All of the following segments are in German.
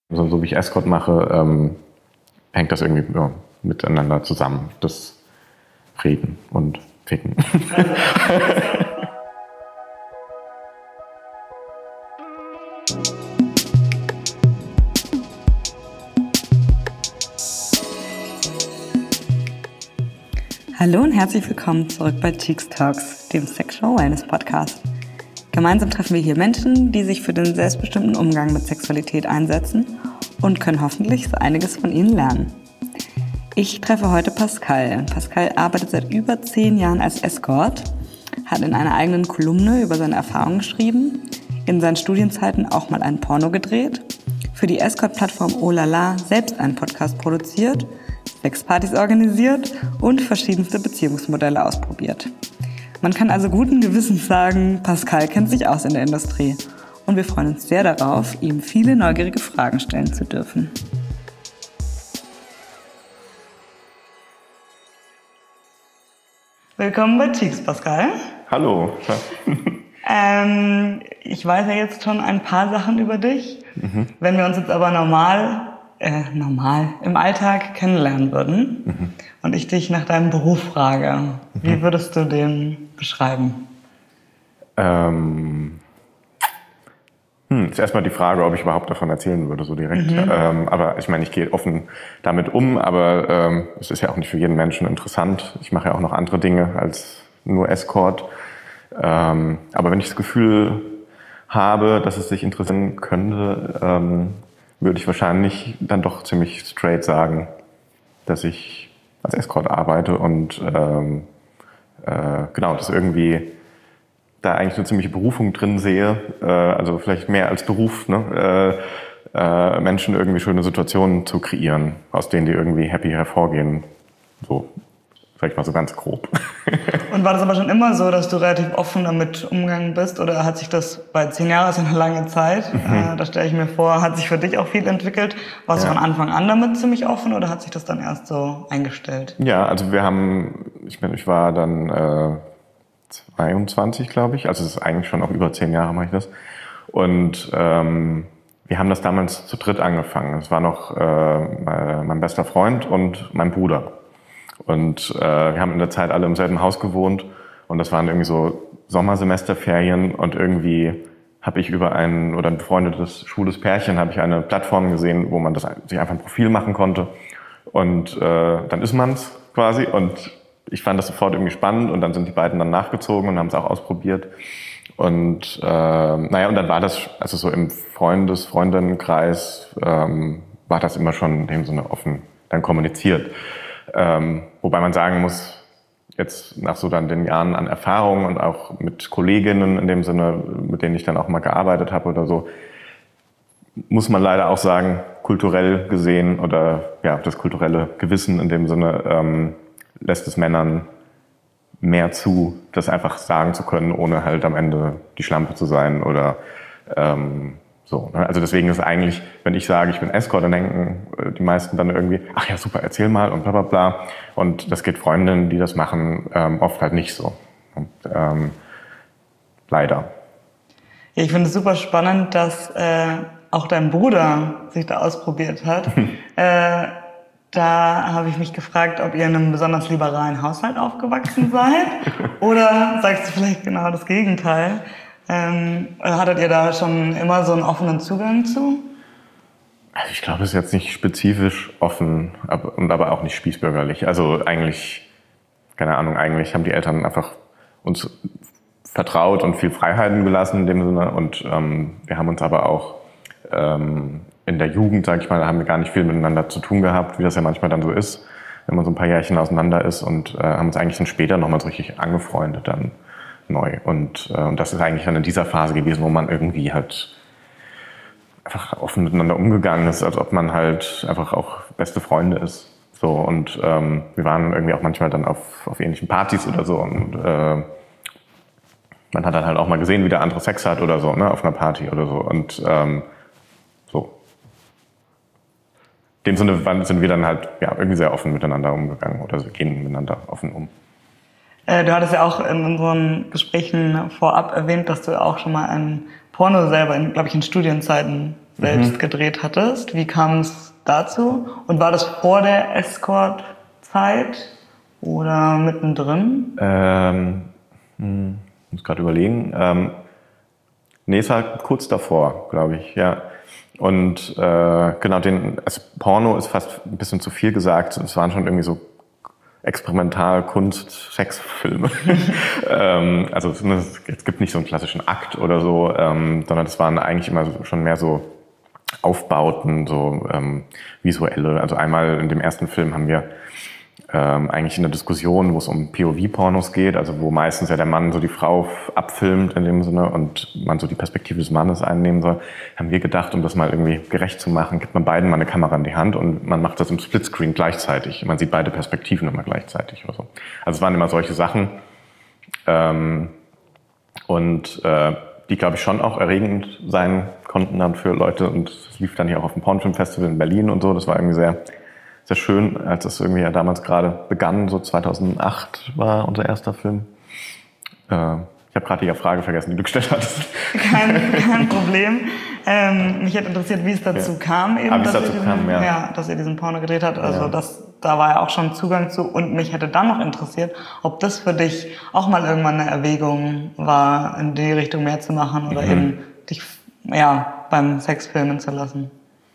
So wie ich Escort mache, hängt das irgendwie miteinander zusammen. Das Reden und Ficken. Hallo und herzlich willkommen zurück bei Cheeks Talks, dem Sexual Wellness Podcast. Gemeinsam treffen wir hier Menschen, die sich für den selbstbestimmten Umgang mit Sexualität einsetzen und können hoffentlich so einiges von ihnen lernen. Ich treffe heute Pascal. Pascal arbeitet seit über 10 Jahren als Escort, hat in einer eigenen Kolumne über seine Erfahrungen geschrieben, in seinen Studienzeiten auch mal einen Porno gedreht, für die Escort-Plattform Olala selbst einen Podcast produziert, Sexpartys organisiert und verschiedenste Beziehungsmodelle ausprobiert. Man kann also guten Gewissens sagen, Pascal kennt sich aus in der Industrie. Und wir freuen uns sehr darauf, ihm viele neugierige Fragen stellen zu dürfen. Willkommen bei Cheeks, Pascal. Hallo. Ich weiß ja jetzt schon ein paar Sachen über dich. Wenn wir uns jetzt aber normal im Alltag kennenlernen würden und ich dich nach deinem Beruf frage, wie würdest du den beschreiben? Ist erstmal die Frage, ob ich überhaupt davon erzählen würde, so direkt. Aber ich meine, ich gehe offen damit um, aber es ist ja auch nicht für jeden Menschen interessant. Ich mache ja auch noch andere Dinge als nur Escort. Aber wenn ich das Gefühl habe, dass es dich interessieren könnte, würde ich wahrscheinlich dann doch ziemlich straight sagen, dass ich als Escort arbeite und dass irgendwie da eigentlich eine ziemliche Berufung drin sehe, also vielleicht mehr als Beruf, ne? Menschen irgendwie schöne Situationen zu kreieren, aus denen die irgendwie happy hervorgehen. So, vielleicht mal so ganz grob. Und war das aber schon immer so, dass du relativ offen damit umgegangen bist? Oder hat sich das bei 10 Jahren, ist ja eine lange Zeit, da stelle ich mir vor, hat sich für dich auch viel entwickelt? Warst du von Anfang an damit ziemlich offen oder hat sich das dann erst so eingestellt? Ja, also ich war dann 22, glaube ich. Also es ist eigentlich schon auch über 10 Jahre mache ich das. Und wir haben das damals zu dritt angefangen. Es war noch mein bester Freund und mein Bruder. Und wir haben in der Zeit alle im selben Haus gewohnt. Und das waren irgendwie so Sommersemesterferien. Und irgendwie habe ich über ein befreundetes schwules Pärchen habe ich eine Plattform gesehen, wo man sich einfach ein Profil machen konnte. Und dann ist man's quasi. Und ich fand das sofort irgendwie spannend und dann sind die beiden dann nachgezogen und haben es auch ausprobiert. Und und dann war das, also so im Freundinnenkreis war das immer schon in dem Sinne offen dann kommuniziert. Wobei man sagen muss, jetzt nach so dann den Jahren an Erfahrung und auch mit Kolleginnen in dem Sinne, mit denen ich dann auch mal gearbeitet habe oder so, muss man leider auch sagen, kulturell gesehen oder ja, das kulturelle Gewissen in dem Sinne lässt es Männern mehr zu, das einfach sagen zu können, ohne halt am Ende die Schlampe zu sein oder so. Ne? Also deswegen ist eigentlich, wenn ich sage, ich bin Escort, dann denken die meisten dann irgendwie, ach ja, super, erzähl mal und bla bla bla. Und das geht Freundinnen, die das machen, oft halt nicht so. Und, leider. Ja, ich finde es super spannend, dass auch dein Bruder sich da ausprobiert hat. Da habe ich mich gefragt, ob ihr in einem besonders liberalen Haushalt aufgewachsen seid oder sagst du vielleicht genau das Gegenteil? Hattet ihr da schon immer so einen offenen Zugang zu? Also ich glaube, es ist jetzt nicht spezifisch offen, aber auch nicht spießbürgerlich. Also eigentlich, keine Ahnung, eigentlich haben die Eltern einfach uns vertraut und viel Freiheiten gelassen in dem Sinne. Und wir haben uns aber auch in der Jugend, sage ich mal, haben wir gar nicht viel miteinander zu tun gehabt, wie das ja manchmal dann so ist, wenn man so ein paar Jährchen auseinander ist und haben uns eigentlich dann später nochmal so richtig angefreundet dann neu. Und das ist eigentlich dann in dieser Phase gewesen, wo man irgendwie halt einfach offen miteinander umgegangen ist, als ob man halt einfach auch beste Freunde ist. So, und wir waren irgendwie auch manchmal dann auf ähnlichen Partys oder so und man hat dann halt auch mal gesehen, wie der andere Sex hat oder so, ne, auf einer Party oder so. Und so. In dem Sinne sind wir dann halt ja, irgendwie sehr offen miteinander umgegangen oder wir gehen miteinander offen um. Du hattest ja auch in unseren Gesprächen vorab erwähnt, dass du auch schon mal ein Porno selber, glaube ich, in Studienzeiten selbst gedreht hattest. Wie kam es dazu? Und war das vor der Escort-Zeit oder mittendrin? Muss gerade überlegen. Nee, es war kurz davor, glaube ich, ja. Und genau, Porno ist fast ein bisschen zu viel gesagt. Es waren schon irgendwie so Experimental-Kunst-Sexfilme. Also es gibt nicht so einen klassischen Akt oder so, sondern es waren eigentlich immer schon mehr so Aufbauten, so visuelle. Also einmal in dem ersten Film haben wir eigentlich in der Diskussion, wo es um POV-Pornos geht, also wo meistens ja der Mann so die Frau abfilmt in dem Sinne und man so die Perspektive des Mannes einnehmen soll, haben wir gedacht, um das mal irgendwie gerecht zu machen, gibt man beiden mal eine Kamera in die Hand und man macht das im Splitscreen gleichzeitig. Man sieht beide Perspektiven immer gleichzeitig oder so. Also es waren immer solche Sachen die, glaube ich, schon auch erregend sein konnten dann für Leute und es lief dann hier auch auf dem Pornfilmfestival in Berlin und so. Das war irgendwie sehr schön, als es irgendwie ja damals gerade begann, so 2008 war unser erster Film. Ich habe gerade die Frage vergessen, die du gestellt hattest. Kein Problem. Mich hätte interessiert, wie es dazu kam, eben, dass ihr diesen Porno gedreht habt. Also da war ja auch schon Zugang zu. Und mich hätte dann noch interessiert, ob das für dich auch mal irgendwann eine Erwägung war, in die Richtung mehr zu machen oder eben dich beim Sex filmen zu lassen.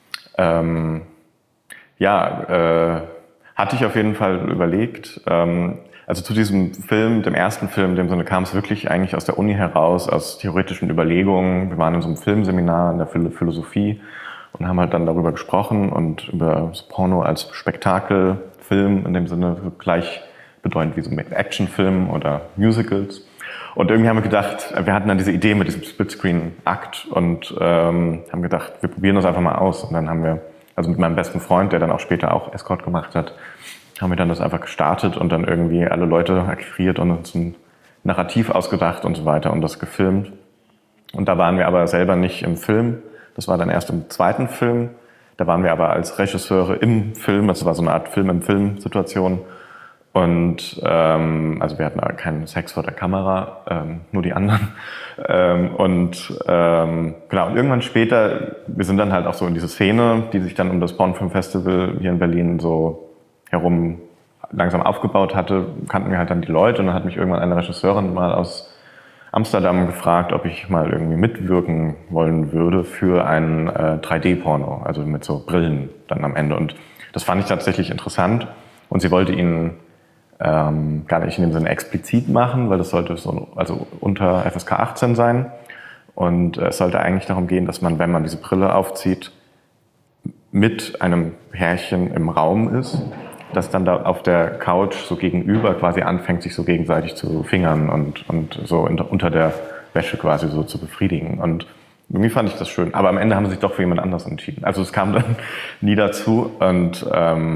Hatte ich auf jeden Fall überlegt. Also zu diesem Film, dem ersten Film, in dem Sinne kam es wirklich eigentlich aus der Uni heraus, aus theoretischen Überlegungen. Wir waren in so einem Filmseminar in der Philosophie und haben halt dann darüber gesprochen und über so Porno als Spektakelfilm, in dem Sinne gleichbedeutend wie so mit Actionfilmen oder Musicals. Und irgendwie haben wir gedacht, wir hatten dann diese Idee mit diesem Splitscreen-Akt und haben gedacht, wir probieren das einfach mal aus. Und dann haben wir, also mit meinem besten Freund, der dann auch später auch Escort gemacht hat, haben wir dann das einfach gestartet und dann irgendwie alle Leute akquiriert und uns ein Narrativ ausgedacht und so weiter und das gefilmt. Und da waren wir aber selber nicht im Film. Das war dann erst im zweiten Film. Da waren wir aber als Regisseure im Film. Das war so eine Art Film-im-Film-Situation. Und also wir hatten keinen Sex vor der Kamera, nur die anderen. Genau, und irgendwann später, wir sind dann halt auch so in diese Szene, die sich dann um das Pornfilmfestival hier in Berlin so herum langsam aufgebaut hatte, kannten wir halt dann die Leute und dann hat mich irgendwann eine Regisseurin mal aus Amsterdam gefragt, ob ich mal irgendwie mitwirken wollen würde für ein 3D-Porno, also mit so Brillen dann am Ende. Und das fand ich tatsächlich interessant und sie wollte ihn gar nicht in dem Sinne explizit machen, weil das sollte also unter FSK 18 sein und es sollte eigentlich darum gehen, dass man, wenn man diese Brille aufzieht, mit einem Pärchen im Raum ist, das dann da auf der Couch so gegenüber quasi anfängt, sich so gegenseitig zu fingern und so unter der Wäsche quasi so zu befriedigen. Und irgendwie fand ich das schön. Aber am Ende haben sie sich doch für jemand anders entschieden. Also es kam dann nie dazu. Und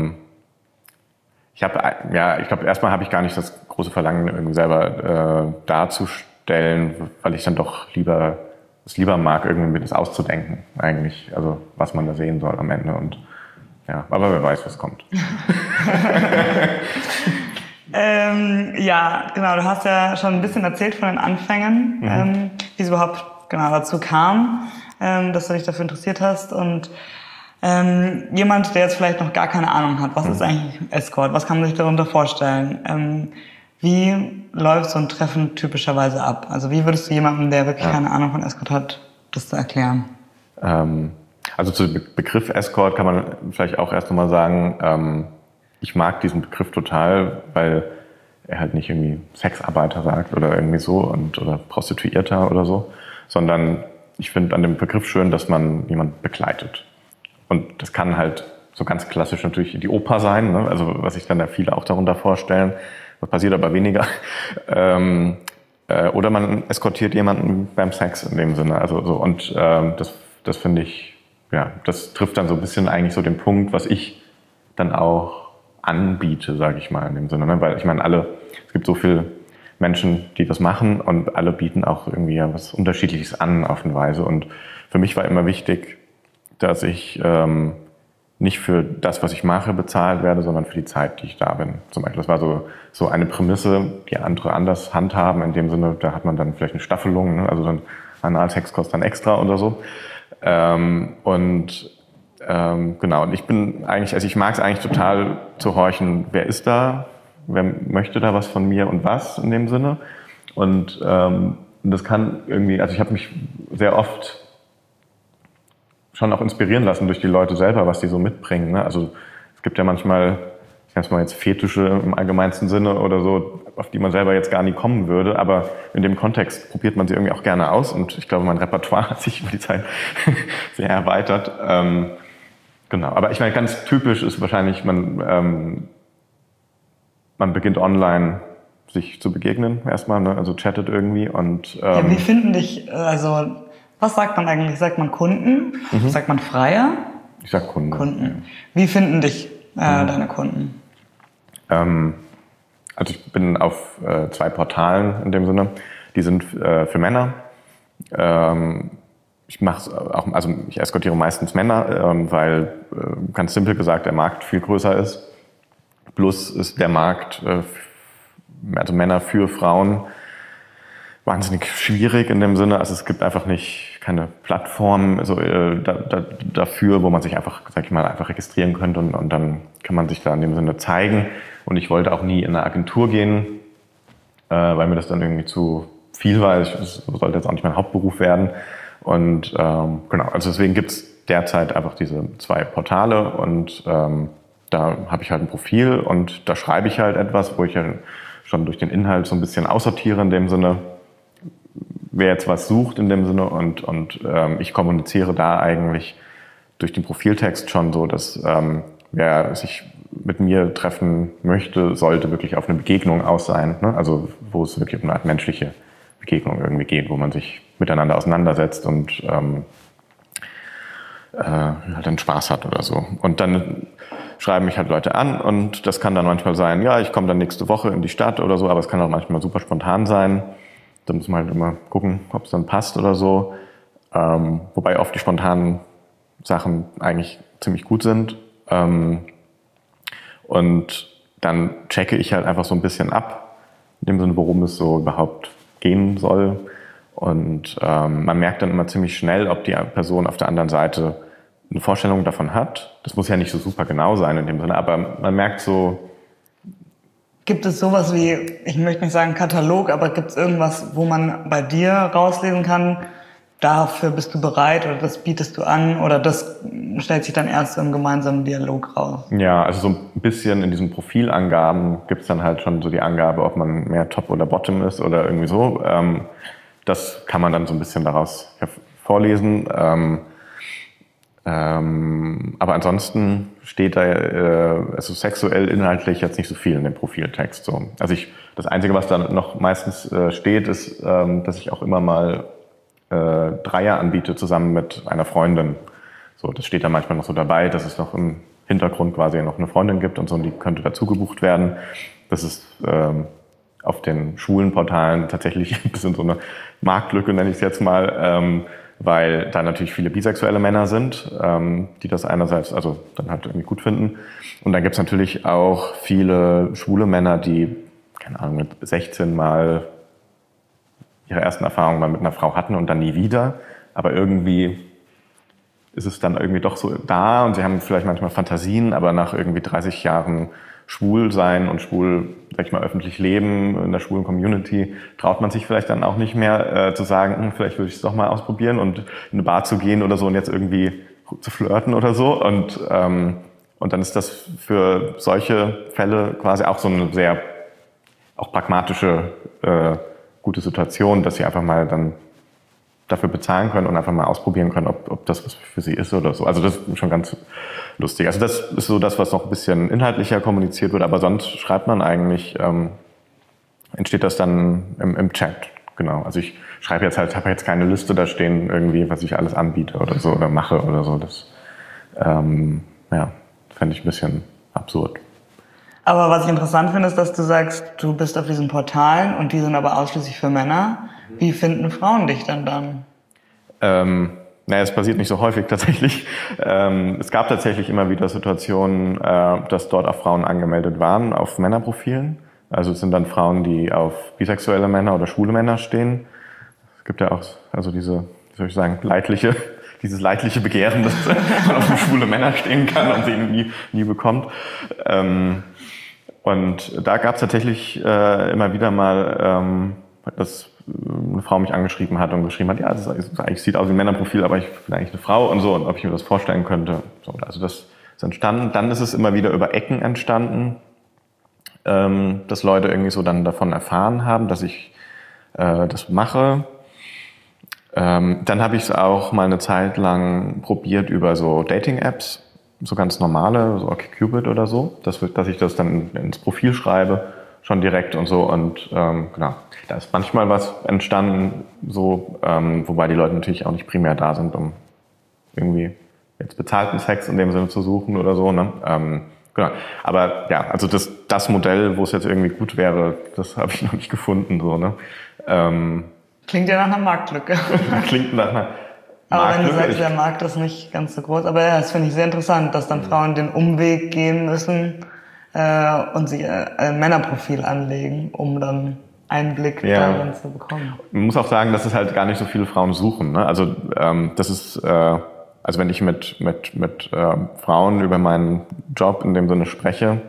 ich glaube, erstmal habe ich gar nicht das große Verlangen, irgendwie selber darzustellen, weil ich dann doch lieber mag, irgendwie mir das auszudenken, eigentlich. Also was man da sehen soll am Ende. Und ja, aber wer weiß, was kommt. Ja, genau. Du hast ja schon ein bisschen erzählt von den Anfängen, wie es überhaupt genau dazu kam, dass du dich dafür interessiert hast. Und jemand, der jetzt vielleicht noch gar keine Ahnung hat, was ist eigentlich Escort? Was kann man sich darunter vorstellen? Wie läuft so ein Treffen typischerweise ab? Also wie würdest du jemandem, der wirklich keine Ahnung von Escort hat, das erklären? Also zu dem Begriff Escort kann man vielleicht auch erst nochmal sagen, ich mag diesen Begriff total, weil er halt nicht irgendwie Sexarbeiter sagt oder irgendwie so oder Prostituierter oder so, sondern ich finde an dem Begriff schön, dass man jemanden begleitet. Und das kann halt so ganz klassisch natürlich die Oper sein, ne? Also was sich dann ja viele auch darunter vorstellen, das passiert aber weniger. Oder man eskortiert jemanden beim Sex in dem Sinne. Also so und das finde ich, ja, das trifft dann so ein bisschen eigentlich so den Punkt, was ich dann auch anbiete, sage ich mal in dem Sinne, ne? Weil ich meine, es gibt so viele Menschen, die das machen und alle bieten auch irgendwie ja was Unterschiedliches an auf eine Weise. Und für mich war immer wichtig, dass ich nicht für das, was ich mache, bezahlt werde, sondern für die Zeit, die ich da bin. Zum Beispiel, das war so eine Prämisse, die andere anders handhaben. In dem Sinne, da hat man dann vielleicht eine Staffelung, ne? Also dann Analsex kostet dann extra oder so. Genau, und ich bin eigentlich, also ich mag es eigentlich total zu horchen, wer ist da, wer möchte da was von mir und was in dem Sinne. Und das kann irgendwie, also ich habe mich sehr oft schon auch inspirieren lassen durch die Leute selber, was die so mitbringen. Ne? Also es gibt ja manchmal, ich nenne es mal jetzt Fetische im allgemeinsten Sinne oder so, auf die man selber jetzt gar nie kommen würde, aber in dem Kontext probiert man sie irgendwie auch gerne aus und ich glaube, mein Repertoire hat sich über die Zeit sehr erweitert. Genau, aber ich meine, ganz typisch ist wahrscheinlich, man beginnt online sich zu begegnen erstmal, ne? Also chattet irgendwie und ja, wie finden dich, also was sagt man eigentlich? Sagt man Kunden? Sagt man Freier? Ich sag Kunden. Kunden. Wie finden dich deine Kunden? Also ich bin auf 2 Portalen in dem Sinne. Die sind für Männer. Ich mache auch, also ich eskortiere meistens Männer, weil ganz simpel gesagt der Markt viel größer ist. Plus ist der Markt, also Männer für Frauen, wahnsinnig schwierig in dem Sinne. Also es gibt einfach keine Plattform dafür, wo man sich einfach, sag ich mal, einfach registrieren könnte und dann kann man sich da in dem Sinne zeigen. Und ich wollte auch nie in eine Agentur gehen, weil mir das dann irgendwie zu viel war. Das sollte jetzt auch nicht mein Hauptberuf werden. Und genau, also deswegen gibt's derzeit einfach diese 2 Portale und da habe ich halt ein Profil und da schreibe ich halt etwas, wo ich ja schon durch den Inhalt so ein bisschen aussortiere in dem Sinne, wer jetzt was sucht in dem Sinne und ich kommuniziere da eigentlich durch den Profiltext schon so, dass wer sich mit mir treffen möchte, sollte wirklich auf eine Begegnung aus sein, ne? Also wo es wirklich um eine Art menschliche Begegnung irgendwie geht, wo man sich miteinander auseinandersetzt und halt dann Spaß hat oder so. Und dann schreiben mich halt Leute an und das kann dann manchmal sein, ja, ich komme dann nächste Woche in die Stadt oder so, aber es kann auch manchmal super spontan sein. Da muss man halt immer gucken, ob es dann passt oder so. Wobei oft die spontanen Sachen eigentlich ziemlich gut sind. Und dann checke ich halt einfach so ein bisschen ab, in dem Sinne, worum es so überhaupt gehen soll. Und man merkt dann immer ziemlich schnell, ob die Person auf der anderen Seite eine Vorstellung davon hat. Das muss ja nicht so super genau sein in dem Sinne, aber man merkt so. Gibt es sowas wie, ich möchte nicht sagen Katalog, aber gibt es irgendwas, wo man bei dir rauslesen kann, dafür bist du bereit oder das bietest du an oder das stellt sich dann erst im gemeinsamen Dialog raus? Ja, also so ein bisschen in diesen Profilangaben gibt es dann halt schon so die Angabe, ob man mehr Top oder Bottom ist oder irgendwie so. Das kann man dann so ein bisschen daraus vorlesen. Aber ansonsten steht da also sexuell inhaltlich jetzt nicht so viel in dem Profiltext. So. Also das Einzige, was da noch meistens steht, ist, dass ich auch immer mal Dreier anbiete zusammen mit einer Freundin. So, das steht da manchmal noch so dabei, dass es noch im Hintergrund quasi noch eine Freundin gibt und so, und die könnte dazu gebucht werden. Das ist auf den schwulen Portalen tatsächlich ein bisschen so eine Marktlücke, nenne ich es jetzt mal, weil da natürlich viele bisexuelle Männer sind, die das einerseits also dann halt irgendwie gut finden. Und dann gibt's natürlich auch viele schwule Männer, die, keine Ahnung, mit 16 mal ihre ersten Erfahrungen mal mit einer Frau hatten und dann nie wieder. Aber irgendwie ist es dann irgendwie doch so da und sie haben vielleicht manchmal Fantasien, aber nach irgendwie 30 Jahren schwul sein und schwul, sag ich mal, öffentlich leben in der schwulen Community, traut man sich vielleicht dann auch nicht mehr zu sagen, vielleicht würde ich es doch mal ausprobieren und in eine Bar zu gehen oder so und jetzt irgendwie zu flirten oder so. Und dann ist das für solche Fälle quasi auch so eine sehr auch pragmatische, gute Situation, dass sie einfach mal dann dafür bezahlen können und einfach mal ausprobieren können, ob das was für sie ist oder so. Also das ist schon ganz lustig. Also das ist so das, was noch ein bisschen inhaltlicher kommuniziert wird, aber sonst schreibt man eigentlich, entsteht das dann im Chat. Genau. Also ich schreibe jetzt halt, habe jetzt keine Liste da stehen irgendwie, was ich alles anbiete oder so oder mache oder so. Das fände ich ein bisschen absurd. Aber was ich interessant finde, ist, dass du sagst, du bist auf diesen Portalen und die sind aber ausschließlich für Männer. Wie finden Frauen dich dann? Es passiert nicht so häufig tatsächlich. Es gab tatsächlich immer wieder Situationen, dass dort auch Frauen angemeldet waren auf Männerprofilen. Also es sind dann Frauen, die auf bisexuelle Männer oder schwule Männer stehen. Es gibt ja auch also diese, wie soll ich sagen, leidliche dieses leidliche Begehren, dass man auf schwule Männer stehen kann und sie nie bekommt. Und da gab es tatsächlich immer wieder mal, dass eine Frau mich angeschrieben hat und geschrieben hat, ja, das eigentlich sieht aus wie ein Männerprofil, aber ich bin eigentlich eine Frau und so, und ob ich mir das vorstellen könnte. So, also das ist entstanden. Dann ist es immer wieder über Ecken entstanden, dass Leute irgendwie so dann davon erfahren haben, dass ich das mache. Dann habe ich es auch mal eine Zeit lang probiert über so Dating-Apps, so ganz normale, so OkCupid oder so, dass ich das dann ins Profil schreibe, schon direkt und so. Und genau, da ist manchmal was entstanden, so, wobei die Leute natürlich auch nicht primär da sind, um irgendwie jetzt bezahlten Sex in dem Sinne zu suchen oder so, ne? Genau. Aber ja, also das Modell, wo es jetzt irgendwie gut wäre, das habe ich noch nicht gefunden, so, ne? Klingt ja nach einer Marktlücke. Klingt nach einer Aber wenn du sagst, der Markt ist nicht ganz so groß, aber ja, das finde ich sehr interessant, dass dann Frauen den Umweg gehen müssen und sich ein Männerprofil anlegen, um dann Einblick darin zu bekommen. Man muss auch sagen, dass es halt gar nicht so viele Frauen suchen, ne? Also das ist, also wenn ich mit Frauen über meinen Job in dem Sinne spreche,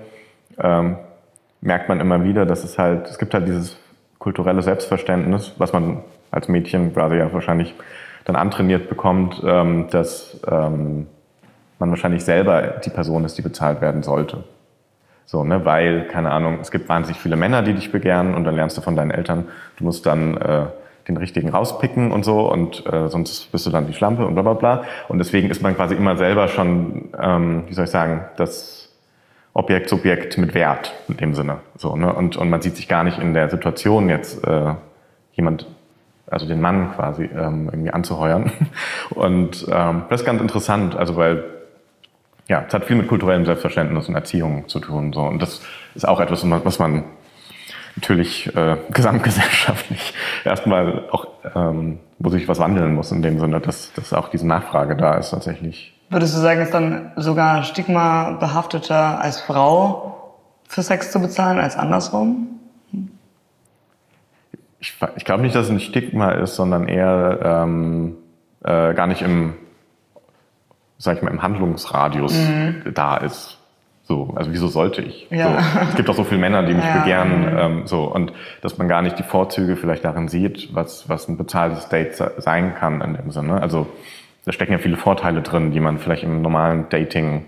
merkt man immer wieder, dass es gibt halt dieses kulturelle Selbstverständnis, was man als Mädchen quasi ja wahrscheinlich dann antrainiert bekommt, dass man wahrscheinlich selber die Person ist, die bezahlt werden sollte. So, ne, weil, keine Ahnung, es gibt wahnsinnig viele Männer, die dich begehren, und dann lernst du von deinen Eltern, du musst dann den richtigen rauspicken und so, und sonst bist du dann die Schlampe und bla bla bla. Und deswegen ist man quasi immer selber schon, wie soll ich sagen, das Objekt, Subjekt mit Wert in dem Sinne. So, ne? Und man sieht sich gar nicht in der Situation jetzt also den Mann quasi irgendwie anzuheuern. Und das ist ganz interessant, also weil ja, es hat viel mit kulturellem Selbstverständnis und Erziehung zu tun. So. Und das ist auch etwas, was man natürlich gesamtgesellschaftlich erstmal auch, wo sich was wandeln muss, in dem Sinne, dass auch diese Nachfrage da ist tatsächlich. Würdest du sagen, ist dann sogar stigmabehafteter als Frau für Sex zu bezahlen als andersrum? Ich glaube nicht, dass es ein Stigma ist, sondern eher gar nicht im Handlungsradius da ist. So, also wieso sollte ich? Ja. So, es gibt auch so viele Männer, die mich begehren, so, und dass man gar nicht die Vorzüge vielleicht darin sieht, was ein bezahltes Date sein kann in dem Sinne. Also da stecken ja viele Vorteile drin, die man vielleicht im normalen Dating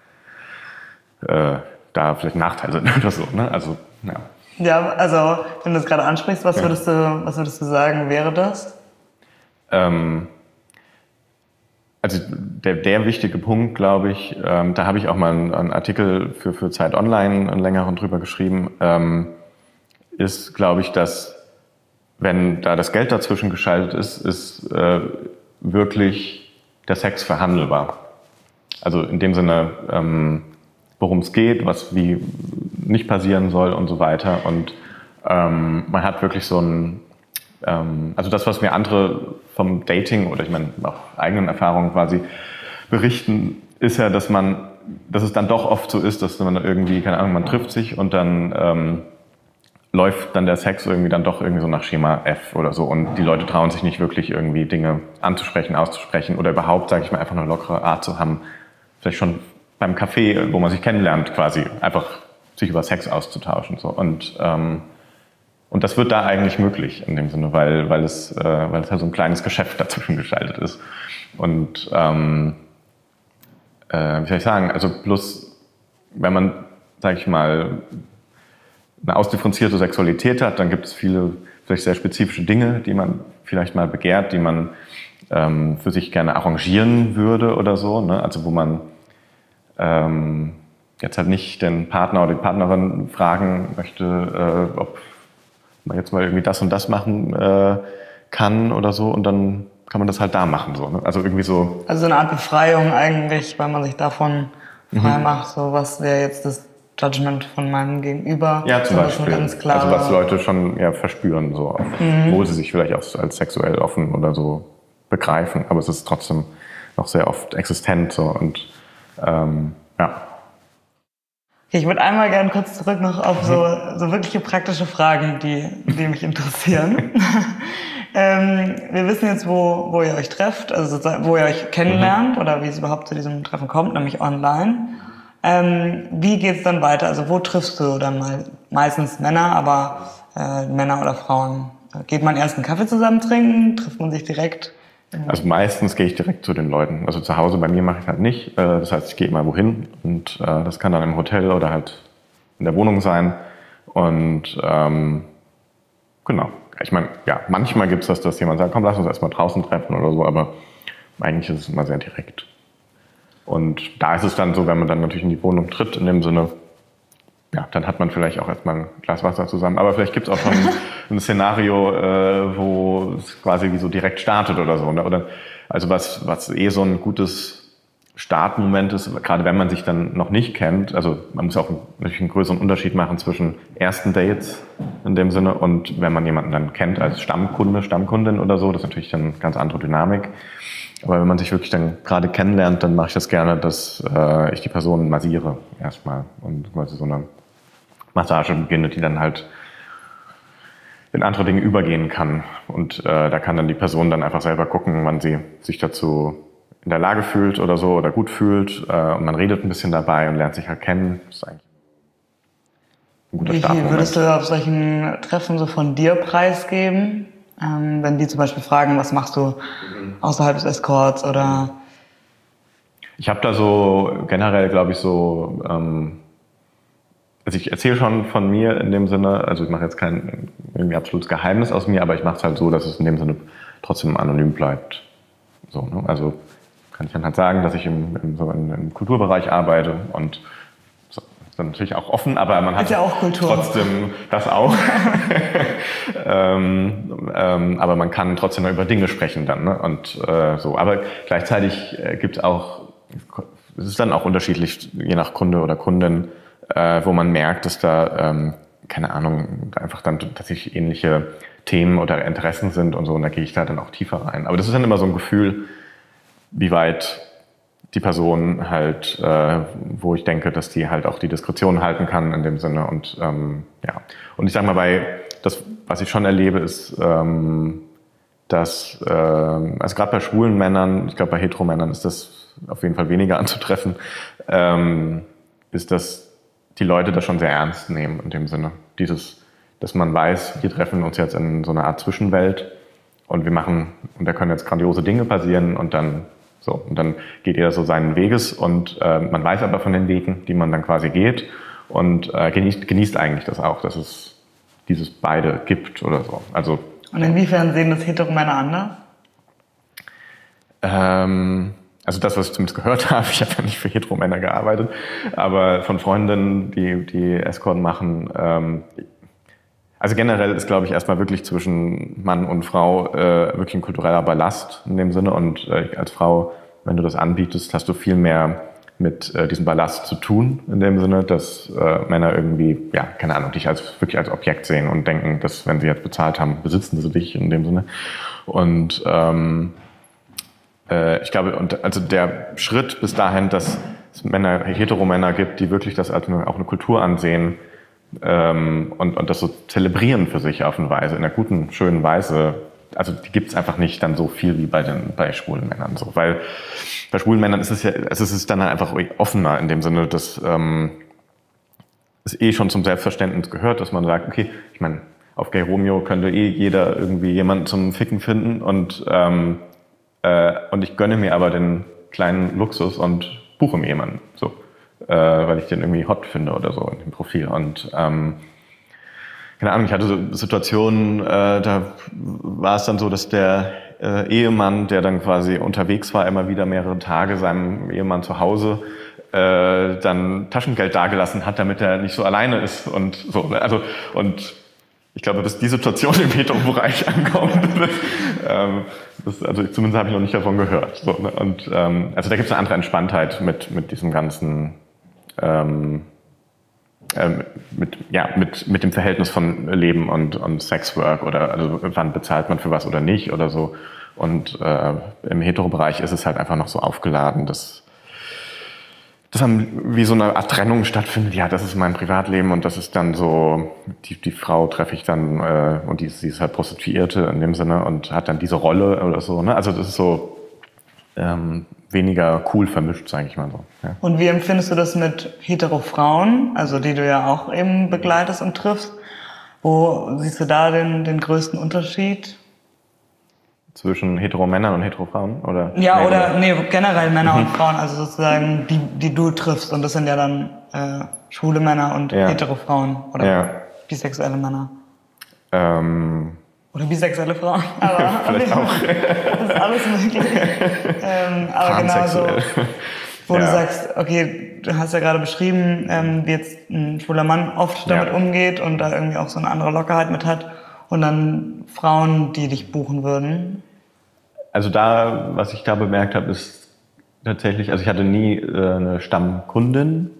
da vielleicht ein Nachteil sind oder so. Ne? Also ja. Ja, also wenn du das gerade ansprichst, was würdest du sagen, wäre das? Also der wichtige Punkt, glaube ich, da habe ich auch mal einen Artikel für Zeit Online einen längeren drüber geschrieben, ist, glaube ich, dass wenn da das Geld dazwischen geschaltet ist wirklich der Sex verhandelbar. Also in dem Sinne, worum es geht, was wie nicht passieren soll und so weiter. Und man hat wirklich so ein, also das, was mir andere vom Dating oder ich meine auch eigenen Erfahrungen quasi berichten, ist ja, dass es dann doch oft so ist, dass man irgendwie, keine Ahnung, man trifft sich und dann läuft dann der Sex irgendwie dann doch irgendwie so nach Schema F oder so, und die Leute trauen sich nicht wirklich irgendwie Dinge anzusprechen, auszusprechen oder überhaupt, sage ich mal, einfach eine lockere Art zu haben, vielleicht schon beim Café, wo man sich kennenlernt, quasi einfach sich über Sex auszutauschen. So. Und das wird da eigentlich möglich in dem Sinne, weil es halt so ein kleines Geschäft dazwischen geschaltet ist. Und wie soll ich sagen, also bloß wenn man, sage ich mal, eine ausdifferenzierte Sexualität hat, dann gibt es viele vielleicht sehr spezifische Dinge, die man vielleicht mal begehrt, die man für sich gerne arrangieren würde oder so, ne? Also wo man jetzt halt nicht den Partner oder die Partnerin fragen möchte, ob man jetzt mal irgendwie das und das machen kann oder so, und dann kann man das halt da machen. So, ne? Also irgendwie so. Also eine Art Befreiung eigentlich, weil man sich davon frei macht, so was wäre jetzt das Judgment von meinem Gegenüber. Ja, zum Beispiel. Ganz klare, also was Leute schon verspüren, so, obwohl sie sich vielleicht auch als sexuell offen oder so begreifen, aber es ist trotzdem noch sehr oft existent. So, und ja. Ich würde einmal gerne kurz zurück noch auf so wirkliche praktische Fragen, die mich interessieren. Wir wissen jetzt, wo ihr euch trefft, also sozusagen, wo ihr euch kennenlernt oder wie es überhaupt zu diesem Treffen kommt, nämlich online. Wie geht's dann weiter? Also wo triffst du dann mal? Meistens Männer, aber Männer oder Frauen? Geht man erst einen Kaffee zusammen trinken? Trifft man sich direkt? Also meistens gehe ich direkt zu den Leuten. Also zu Hause bei mir mache ich halt nicht. Das heißt, ich gehe immer wohin und das kann dann im Hotel oder halt in der Wohnung sein. Und genau. Ich meine, ja, manchmal gibt es dass jemand sagt, komm, lass uns erstmal draußen treffen oder so, aber eigentlich ist es immer sehr direkt. Und da ist es dann so, wenn man dann natürlich in die Wohnung tritt, in dem Sinne, ja, dann hat man vielleicht auch erstmal ein Glas Wasser zusammen. Aber vielleicht gibt es auch schon ein Szenario, wo es quasi wie so direkt startet oder so. Oder also was so ein gutes Startmoment ist, gerade wenn man sich dann noch nicht kennt. Also man muss auch natürlich einen größeren Unterschied machen zwischen ersten Dates in dem Sinne und wenn man jemanden dann kennt als Stammkunde, Stammkundin oder so. Das ist natürlich dann eine ganz andere Dynamik. Aber wenn man sich wirklich dann gerade kennenlernt, dann mache ich das gerne, dass ich die Person massiere erstmal und quasi so eine Massage beginne, die dann halt in andere Dinge übergehen kann. Und da kann dann die Person dann einfach selber gucken, wann sie sich dazu in der Lage fühlt oder so oder gut fühlt. Und man redet ein bisschen dabei und lernt sich halt kennen. Das ist eigentlich ein guter Startmoment. Wie viel würdest du auf solchen Treffen so von dir preisgeben? Wenn die zum Beispiel fragen, was machst du außerhalb des Escorts oder? Ich habe da so generell, glaube ich, so, also ich erzähle schon von mir in dem Sinne, also ich mache jetzt kein irgendwie absolutes Geheimnis aus mir, aber ich mache es halt so, dass es in dem Sinne trotzdem anonym bleibt. So, ne? Also kann ich dann halt sagen, dass ich im Kulturbereich arbeite und so, ist dann natürlich auch offen, aber man hat ja auch Kultur. Trotzdem das auch. Aber man kann trotzdem noch über Dinge sprechen dann, ne? Und so. Aber gleichzeitig gibt es auch, es ist dann auch unterschiedlich, je nach Kunde oder Kundin, wo man merkt, dass da, keine Ahnung, einfach dann tatsächlich ähnliche Themen oder Interessen sind und so. Und da gehe ich da dann auch tiefer rein. Aber das ist dann immer so ein Gefühl, wie weit die Person halt, wo ich denke, dass die halt auch die Diskretion halten kann in dem Sinne. Und ja. Und ich sag mal, das, was ich schon erlebe, ist, dass, also gerade bei schwulen Männern, ich glaube bei Heteromännern ist das auf jeden Fall weniger anzutreffen, ist, dass die Leute das schon sehr ernst nehmen in dem Sinne. Dass man weiß, wir treffen uns jetzt in so einer Art Zwischenwelt und da können jetzt grandiose Dinge passieren und dann geht jeder so seinen Weges und man weiß aber von den Wegen, die man dann quasi geht und genießt eigentlich das auch, dass es dieses beide gibt oder so. Also, und inwiefern sehen das Heteromänner anders? Also das, was ich zumindest gehört habe, ich habe ja nicht für Heteromänner gearbeitet, aber von Freundinnen, die Escort machen, also generell ist, glaube ich, erstmal wirklich zwischen Mann und Frau wirklich ein kultureller Ballast in dem Sinne. Und als Frau, wenn du das anbietest, hast du viel mehr mit diesem Ballast zu tun, in dem Sinne, dass Männer irgendwie, ja, keine Ahnung, dich wirklich als Objekt sehen und denken, dass wenn sie jetzt bezahlt haben, besitzen sie dich in dem Sinne. Und ich glaube, also der Schritt bis dahin, dass es Heteromänner gibt, die wirklich das als auch eine Kultur ansehen, und das so zelebrieren für sich auf eine Weise, in einer guten, schönen Weise, also die gibt's einfach nicht dann so viel wie bei schwulen Männern so, weil bei schwulen Männern ist es ja, es ist dann einfach offener in dem Sinne, dass es schon zum Selbstverständnis gehört, dass man sagt, okay, ich meine, auf Gay Romeo könnte jeder irgendwie jemanden zum Ficken finden und ich gönne mir aber den kleinen Luxus und buche mir jemanden, so. Weil ich den irgendwie hot finde oder so in dem Profil. Und keine Ahnung, ich hatte so Situationen, da war es dann so, dass der Ehemann, der dann quasi unterwegs war, immer wieder mehrere Tage seinem Ehemann zu Hause dann Taschengeld dagelassen hat, damit er nicht so alleine ist und so. Also und ich glaube, bis die Situation im Hetero-Bereich ankommt, also zumindest habe ich noch nicht davon gehört. So, ne? Und also da gibt es eine andere Entspanntheit mit diesem ganzen mit dem Verhältnis von Leben und Sexwork oder also wann bezahlt man für was oder nicht oder so. Und im Hetero-Bereich ist es halt einfach noch so aufgeladen, dass dass dann wie so eine Art Trennung stattfindet. Ja, das ist mein Privatleben und das ist dann so, die Frau treffe ich dann und sie ist halt Prostituierte in dem Sinne und hat dann diese Rolle oder so. Ne? Also das ist so weniger cool vermischt, sage ich mal so. Ja. Und wie empfindest du das mit hetero-Frauen, also die du ja auch eben begleitest und triffst? Wo siehst du da den größten Unterschied? Zwischen Hetero-Männern und Hetero-Frauen? Oder? Ja, generell Männer und Frauen, also sozusagen die du triffst. Und das sind ja dann schwule Männer und Hetero-Frauen oder bisexuelle Männer. Oder bisexuelle Frauen. Aber vielleicht auch. Das ist alles möglich. Aber genau so, wo du sagst, okay, du hast ja gerade beschrieben, wie jetzt ein schwuler Mann oft damit umgeht und da irgendwie auch so eine andere Lockerheit mit hat. Und dann Frauen, die dich buchen würden. Also was ich da bemerkt habe, ist tatsächlich, also ich hatte nie eine Stammkundin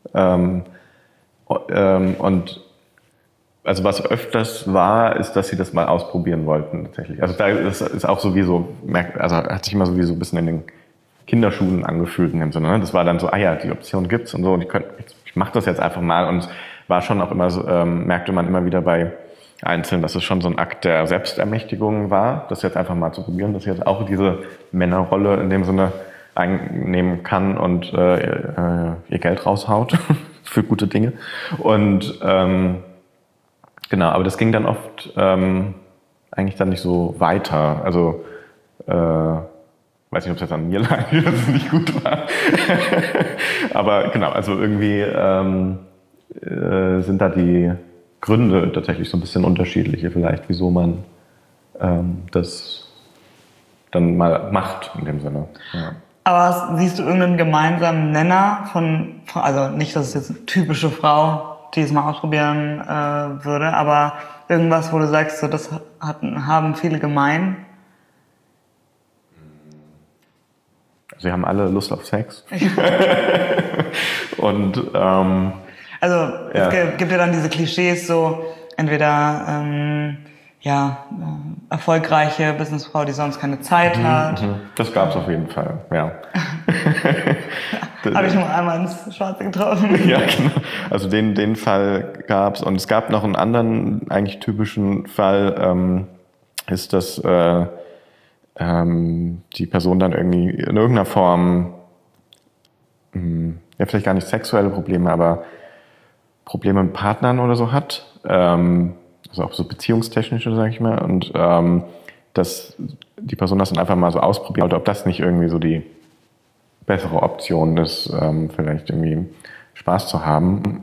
und also was öfters war, ist, dass sie das mal ausprobieren wollten tatsächlich. Also da ist auch sowieso, also hat sich immer sowieso ein bisschen in den Kinderschuhen angefühlt in dem Sinne. Ne? Das war dann so, die Option gibt's und so und ich mache das jetzt einfach mal und es war schon auch immer so, merkte man immer wieder bei Einzelnen, dass es schon so ein Akt der Selbstermächtigung war, das jetzt einfach mal zu probieren, dass ich jetzt auch diese Männerrolle in dem Sinne einnehmen kann und ihr Geld raushaut für gute Dinge. Und genau, aber das ging dann oft eigentlich dann nicht so weiter. Also weiß nicht, ob es jetzt an mir lag, dass es nicht gut war. Aber genau, also irgendwie sind da die Gründe tatsächlich so ein bisschen unterschiedliche vielleicht, wieso man das dann mal macht in dem Sinne. Ja. Aber siehst du irgendeinen gemeinsamen Nenner also nicht, dass es jetzt eine typische Frau, die es mal ausprobieren würde, aber irgendwas, wo du sagst, so, das haben viele gemein? Sie haben alle Lust auf Sex. Und also es gibt ja dann diese Klischees, so entweder erfolgreiche Businessfrau, die sonst keine Zeit hat. Das gab's auf jeden Fall, ja. Habe ich nur einmal ins Schwarze getroffen. Ja, genau. Also den Fall gab's und es gab noch einen anderen eigentlich typischen Fall, ist, dass die Person dann irgendwie in irgendeiner Form vielleicht gar nicht sexuelle Probleme, aber Probleme mit Partnern oder so hat, also auch so beziehungstechnische, sag ich mal, und dass die Person das dann einfach mal so ausprobiert, oder ob das nicht irgendwie so die bessere Option ist, vielleicht irgendwie Spaß zu haben.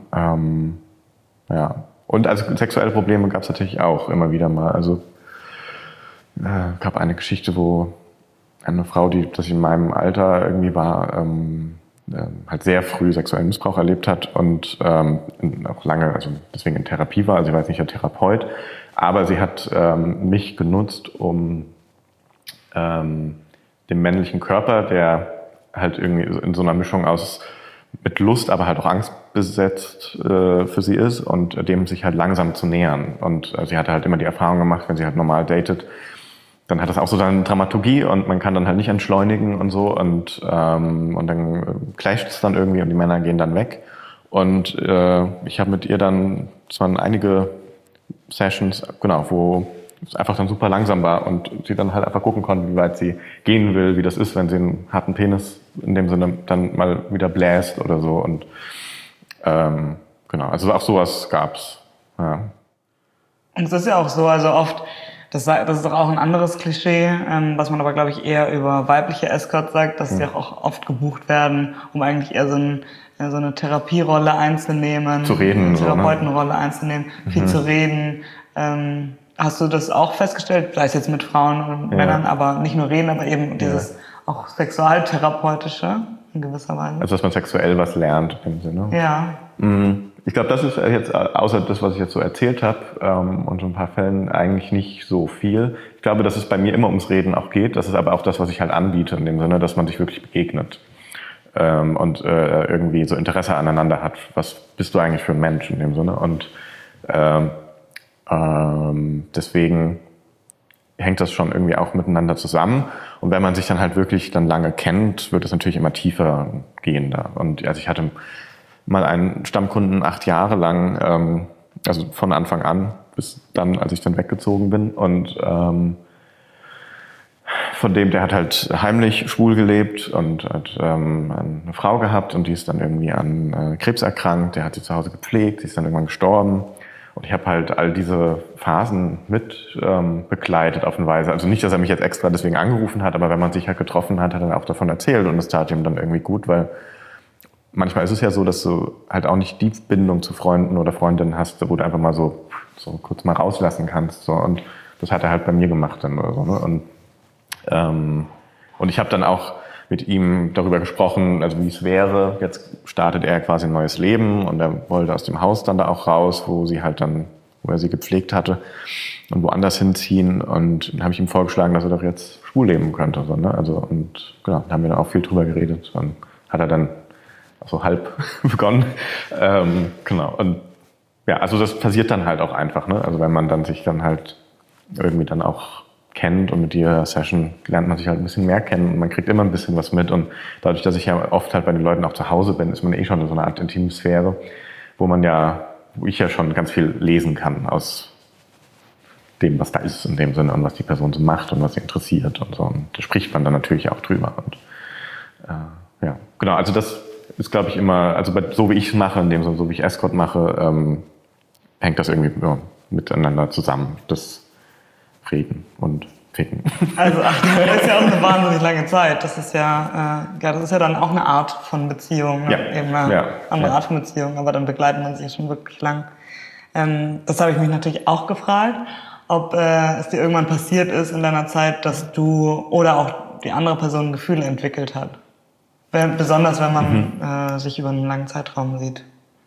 Und also sexuelle Probleme gab es natürlich auch immer wieder mal. Also gab eine Geschichte, wo eine Frau, dass in meinem Alter irgendwie war, halt sehr früh sexuellen Missbrauch erlebt hat und auch lange, also deswegen in Therapie war, also sie war jetzt nicht ein Therapeut, aber sie hat mich genutzt, um den männlichen Körper, der halt irgendwie in so einer Mischung aus mit Lust, aber halt auch Angst besetzt für sie ist und dem sich halt langsam zu nähern. Und sie hatte halt immer die Erfahrung gemacht, wenn sie halt normal datet, dann hat das auch so eine Dramaturgie und man kann dann halt nicht entschleunigen und so und dann clasht es dann irgendwie und die Männer gehen dann weg. Und ich habe mit ihr dann, es waren einige Sessions, genau, wo es einfach dann super langsam war und sie dann halt einfach gucken konnte, wie weit sie gehen will, wie das ist, wenn sie einen harten Penis in dem Sinne dann mal wieder bläst oder so. Und genau, also auch sowas gab's. Ja. Und es ist ja auch so, also oft, das ist doch auch ein anderes Klischee, was man aber, glaube ich, eher über weibliche Escorts sagt, dass sie auch oft gebucht werden, um eigentlich eher so eine Therapierolle einzunehmen. Zu reden. Eine Therapeutenrolle einzunehmen, viel zu reden. Hast du das auch festgestellt, sei es jetzt mit Frauen und Männern, aber nicht nur reden, aber eben dieses auch sexualtherapeutische in gewisser Weise? Also, dass man sexuell was lernt in dem Sinne. Ja. Ich glaube, das ist jetzt, außer das, was ich jetzt so erzählt habe, und so ein paar Fällen eigentlich nicht so viel. Ich glaube, dass es bei mir immer ums Reden auch geht. Das ist aber auch das, was ich halt anbiete, in dem Sinne, dass man sich wirklich begegnet und irgendwie so Interesse aneinander hat. Was bist du eigentlich für ein Mensch in dem Sinne? Und deswegen hängt das schon irgendwie auch miteinander zusammen. Und wenn man sich dann halt wirklich dann lange kennt, wird es natürlich immer tiefer gehender. Und also ich hatte mal einen Stammkunden 8 Jahre lang, also von Anfang an bis dann, als ich dann weggezogen bin. Und von dem, der hat halt heimlich schwul gelebt und hat eine Frau gehabt und die ist dann irgendwie an Krebs erkrankt. Der hat sie zu Hause gepflegt, sie ist dann irgendwann gestorben. Und ich habe halt all diese Phasen mit begleitet auf eine Weise. Also nicht, dass er mich jetzt extra deswegen angerufen hat, aber wenn man sich halt getroffen hat, hat er auch davon erzählt und es tat ihm dann irgendwie gut, weil manchmal ist es ja so, dass du halt auch nicht die Bindung zu Freunden oder Freundinnen hast, wo du einfach mal so kurz mal rauslassen kannst. So. Und das hat er halt bei mir gemacht dann oder so. Ne? Und ich habe dann auch mit ihm darüber gesprochen, also wie es wäre. Jetzt startet er quasi ein neues Leben und er wollte aus dem Haus dann da auch raus, wo er sie gepflegt hatte und woanders hinziehen. Und dann habe ich ihm vorgeschlagen, dass er doch jetzt schwul leben könnte. So, ne? Also, und genau, da haben wir dann auch viel drüber geredet. Und hat er dann so halb begonnen. Genau. Und ja, also das passiert dann halt auch einfach, ne? Also wenn man dann sich dann halt irgendwie dann auch kennt und mit jeder Session lernt man sich halt ein bisschen mehr kennen und man kriegt immer ein bisschen was mit. Und dadurch, dass ich ja oft halt bei den Leuten auch zu Hause bin, ist man eh schon in so einer Art Intimsphäre, wo ich ja schon ganz viel lesen kann aus dem, was da ist in dem Sinne und was die Person so macht und was sie interessiert und so. Und da spricht man dann natürlich auch drüber. Und ja, genau, also das ist, glaube ich, immer, also so wie ich es mache, in dem Sinne, so wie ich Escort mache, hängt das irgendwie miteinander zusammen. Das Reden und Ficken. Also das ist ja auch eine wahnsinnig lange Zeit. Das ist ja dann auch eine Art von Beziehung, ne? Ja. Eben eine andere Art von Beziehung, aber dann begleitet man sich ja schon wirklich lang. Das habe ich mich natürlich auch gefragt, ob es dir irgendwann passiert ist in deiner Zeit, dass du oder auch die andere Person Gefühle entwickelt hat. Besonders wenn man sich über einen langen Zeitraum sieht.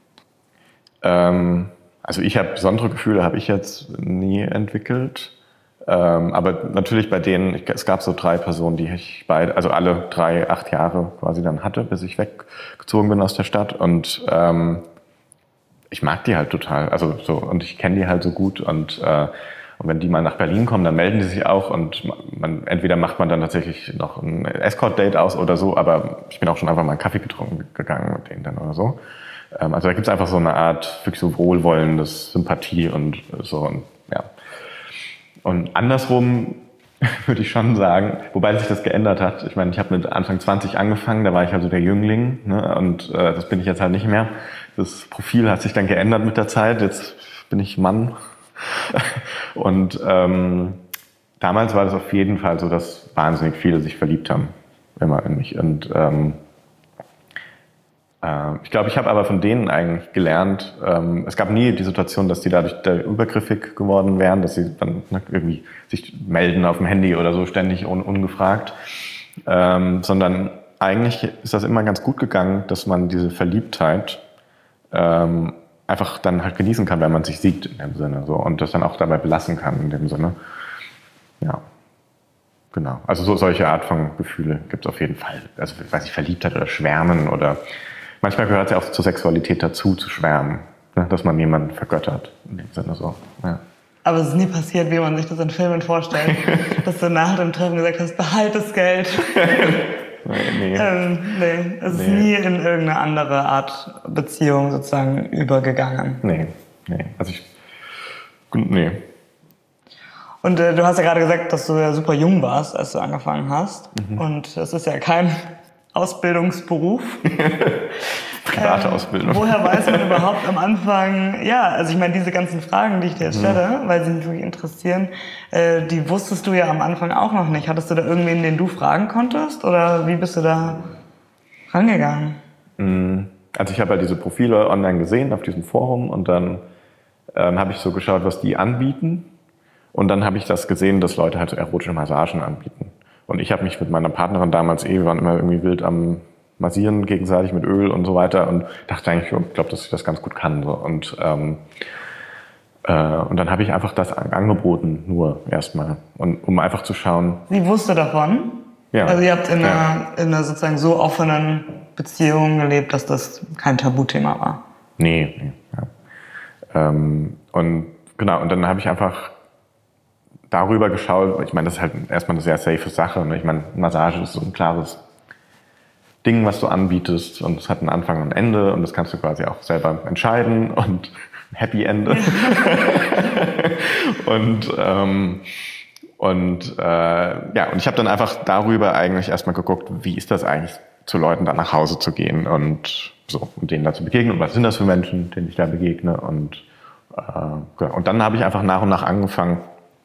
Also besondere Gefühle habe ich jetzt nie entwickelt. Aber natürlich bei denen, es gab so 3 Personen, die ich also alle 3, 8 Jahre quasi dann hatte, bis ich weggezogen bin aus der Stadt. Und ich mag die halt total. Also so, und ich kenne die halt so gut. Und wenn die mal nach Berlin kommen, dann melden die sich auch. Und entweder macht man dann tatsächlich noch ein Escort-Date aus oder so, aber ich bin auch schon einfach mal einen Kaffee gegangen mit denen dann oder so. Also da gibt's einfach so eine Art wirklich so wohlwollendes Sympathie und so. Und ja. Und andersrum würde ich schon sagen, wobei sich das geändert hat. Ich meine, ich habe mit Anfang 20 angefangen, da war ich also der Jüngling, ne? Und das bin ich jetzt halt nicht mehr. Das Profil hat sich dann geändert mit der Zeit. Jetzt bin ich Mann. Und damals war das auf jeden Fall so, dass wahnsinnig viele sich verliebt haben, immer in mich. Und ich glaube, ich habe aber von denen eigentlich gelernt, es gab nie die Situation, dass die dadurch übergriffig geworden wären, dass sie dann irgendwie sich melden auf dem Handy oder so ständig ungefragt, sondern eigentlich ist das immer ganz gut gegangen, dass man diese Verliebtheit einfach dann halt genießen kann, wenn man sich sieht in dem Sinne so und das dann auch dabei belassen kann in dem Sinne. Ja, genau. Also solche Art von Gefühle gibt es auf jeden Fall. Also weiß ich, Verliebtheit oder Schwärmen oder manchmal gehört es ja auch zur Sexualität dazu, zu schwärmen, ne? Dass man jemanden vergöttert, in dem Sinne so. Ja. Aber es ist nie passiert, wie man sich das in Filmen vorstellt, dass du nach dem Treffen gesagt hast, behalt das Geld. Nee. Es ist nie in irgendeine andere Art Beziehung sozusagen übergegangen. Nee. Nee. Und du hast ja gerade gesagt, dass du ja super jung warst, als du angefangen hast. Und das ist ja kein Ausbildungsberuf. Private Ausbildung. Woher weiß man überhaupt am Anfang, also ich meine, diese ganzen Fragen, die ich dir jetzt stelle, weil sie mich wirklich interessieren, die wusstest du ja am Anfang auch noch nicht. Hattest du da irgendwen, den du fragen konntest? Oder wie bist du da rangegangen? Also ich habe halt diese Profile online gesehen auf diesem Forum und dann habe ich so geschaut, was die anbieten. Und dann habe ich das gesehen, dass Leute halt so erotische Massagen anbieten. Und ich habe mich mit meiner Partnerin damals wir waren immer irgendwie wild am Massieren gegenseitig mit Öl und so weiter und dachte eigentlich, ich glaube, dass ich das ganz gut kann. So. Und dann habe ich einfach das angeboten, nur erstmal, um einfach zu schauen. Sie wusste davon? Ja. Also ihr habt in einer sozusagen so offenen Beziehung gelebt, dass das kein Tabuthema war? Nee. Ja. Und genau, und dann habe ich einfach darüber geschaut. Ich meine, das ist halt erstmal eine sehr safe Sache. Ne? Ich meine, Massage ist so ein klares Ding, was du anbietest, und es hat einen Anfang und ein Ende, und das kannst du quasi auch selber entscheiden, und Happy Ende. und ich habe dann einfach darüber eigentlich erstmal geguckt, wie ist das eigentlich, zu Leuten da nach Hause zu gehen und denen da zu begegnen, und was sind das für Menschen, denen ich da begegne, und dann habe ich einfach nach und nach angefangen,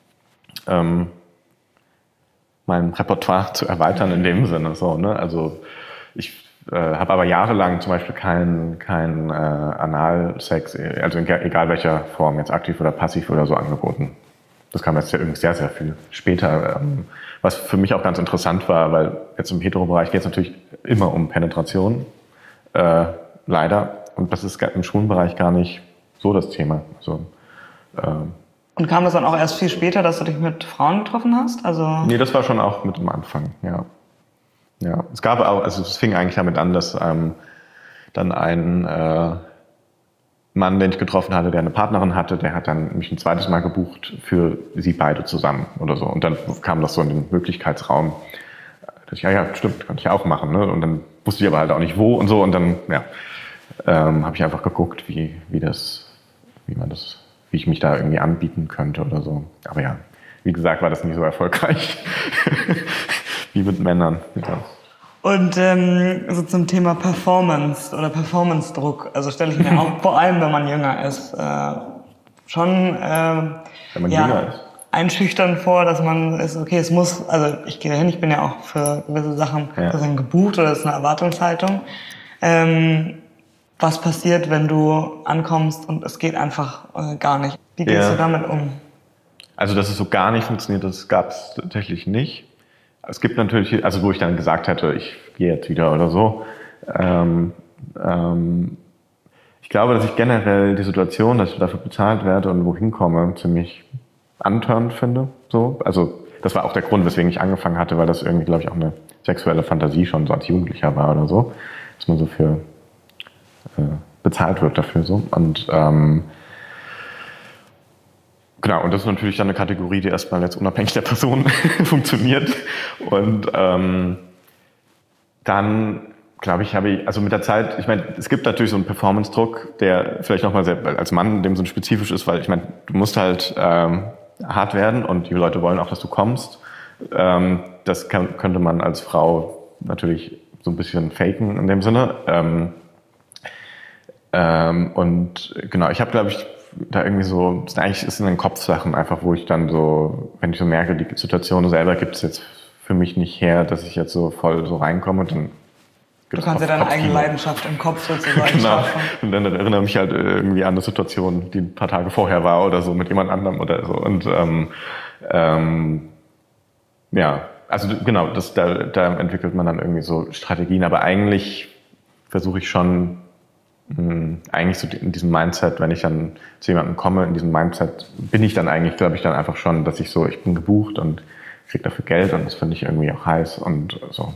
mein Repertoire zu erweitern in dem Sinne. So, ne? Also ich habe aber jahrelang zum Beispiel kein Analsex, also egal welcher Form, jetzt aktiv oder passiv oder so, angeboten. Das kam jetzt irgendwie sehr, sehr viel später, was für mich auch ganz interessant war, weil jetzt im Hetero-Bereich geht es natürlich immer um Penetration, leider. Und das ist im schwulen Bereich gar nicht so das Thema. Also, und kam das dann auch erst viel später, dass du dich mit Frauen getroffen hast? Also nee, das war schon auch mit am Anfang, ja. Ja, es gab auch, also es fing eigentlich damit an, dass dann ein Mann, den ich getroffen hatte, der eine Partnerin hatte, der hat dann mich ein zweites Mal gebucht für sie beide zusammen oder so. Und dann kam das so in den Möglichkeitsraum. Da ich, ja, stimmt, kann ich auch machen. Ne? Und dann wusste ich aber halt auch nicht wo und so. Und dann habe ich einfach geguckt, wie ich mich da irgendwie anbieten könnte oder so. Aber ja, wie gesagt, war das nicht so erfolgreich wie mit Männern. Ja. Und so zum Thema Performance oder Performance-Druck, also stelle ich mir auch, vor allem wenn man jünger ist, schon wenn man jünger ist, einschüchtern vor, dass man ist, okay, es muss, also ich gehe dahin, ich bin ja auch für gewisse Sachen sozusagen gebucht oder das ist eine Erwartungshaltung. Was passiert, wenn du ankommst und es geht einfach gar nicht? Wie gehst du damit um? Also, dass es so gar nicht funktioniert, das gab es tatsächlich nicht. Es gibt natürlich, also wo ich dann gesagt hätte, ich gehe jetzt wieder oder so. Ich glaube, dass ich generell die Situation, dass ich dafür bezahlt werde und wohin komme, ziemlich antörnend finde. So. Also das war auch der Grund, weswegen ich angefangen hatte, weil das irgendwie, glaube ich, auch eine sexuelle Fantasie schon so als Jugendlicher war oder so. Dass man so für bezahlt wird dafür so. Und genau, und das ist natürlich dann eine Kategorie, die erstmal jetzt unabhängig der Person funktioniert. Und dann, glaube ich, also mit der Zeit, ich meine, es gibt natürlich so einen Performance-Druck, der vielleicht nochmal als Mann in dem Sinne spezifisch ist, weil ich meine, du musst halt hart werden und die Leute wollen auch, dass du kommst. Das könnte man als Frau natürlich so ein bisschen faken in dem Sinne. Und genau, ich habe, glaube ich, da irgendwie so, eigentlich ist es in den Kopfsachen einfach, wo ich dann so, wenn ich so merke, die Situation selber gibt es jetzt für mich nicht her, dass ich jetzt so voll so reinkomme, dann du kannst ja deine eigene Leidenschaft im Kopf sozusagen genau. schaffen. Und dann erinnere mich halt irgendwie an eine Situation, die ein paar Tage vorher war oder so, mit jemand anderem oder so. Und ja, also genau, da entwickelt man dann irgendwie so Strategien, aber eigentlich versuche ich schon eigentlich so in diesem Mindset, wenn ich dann zu jemandem komme, in diesem Mindset bin ich dann eigentlich, glaube ich, dann einfach schon, dass ich bin gebucht und kriege dafür Geld und das finde ich irgendwie auch heiß und so.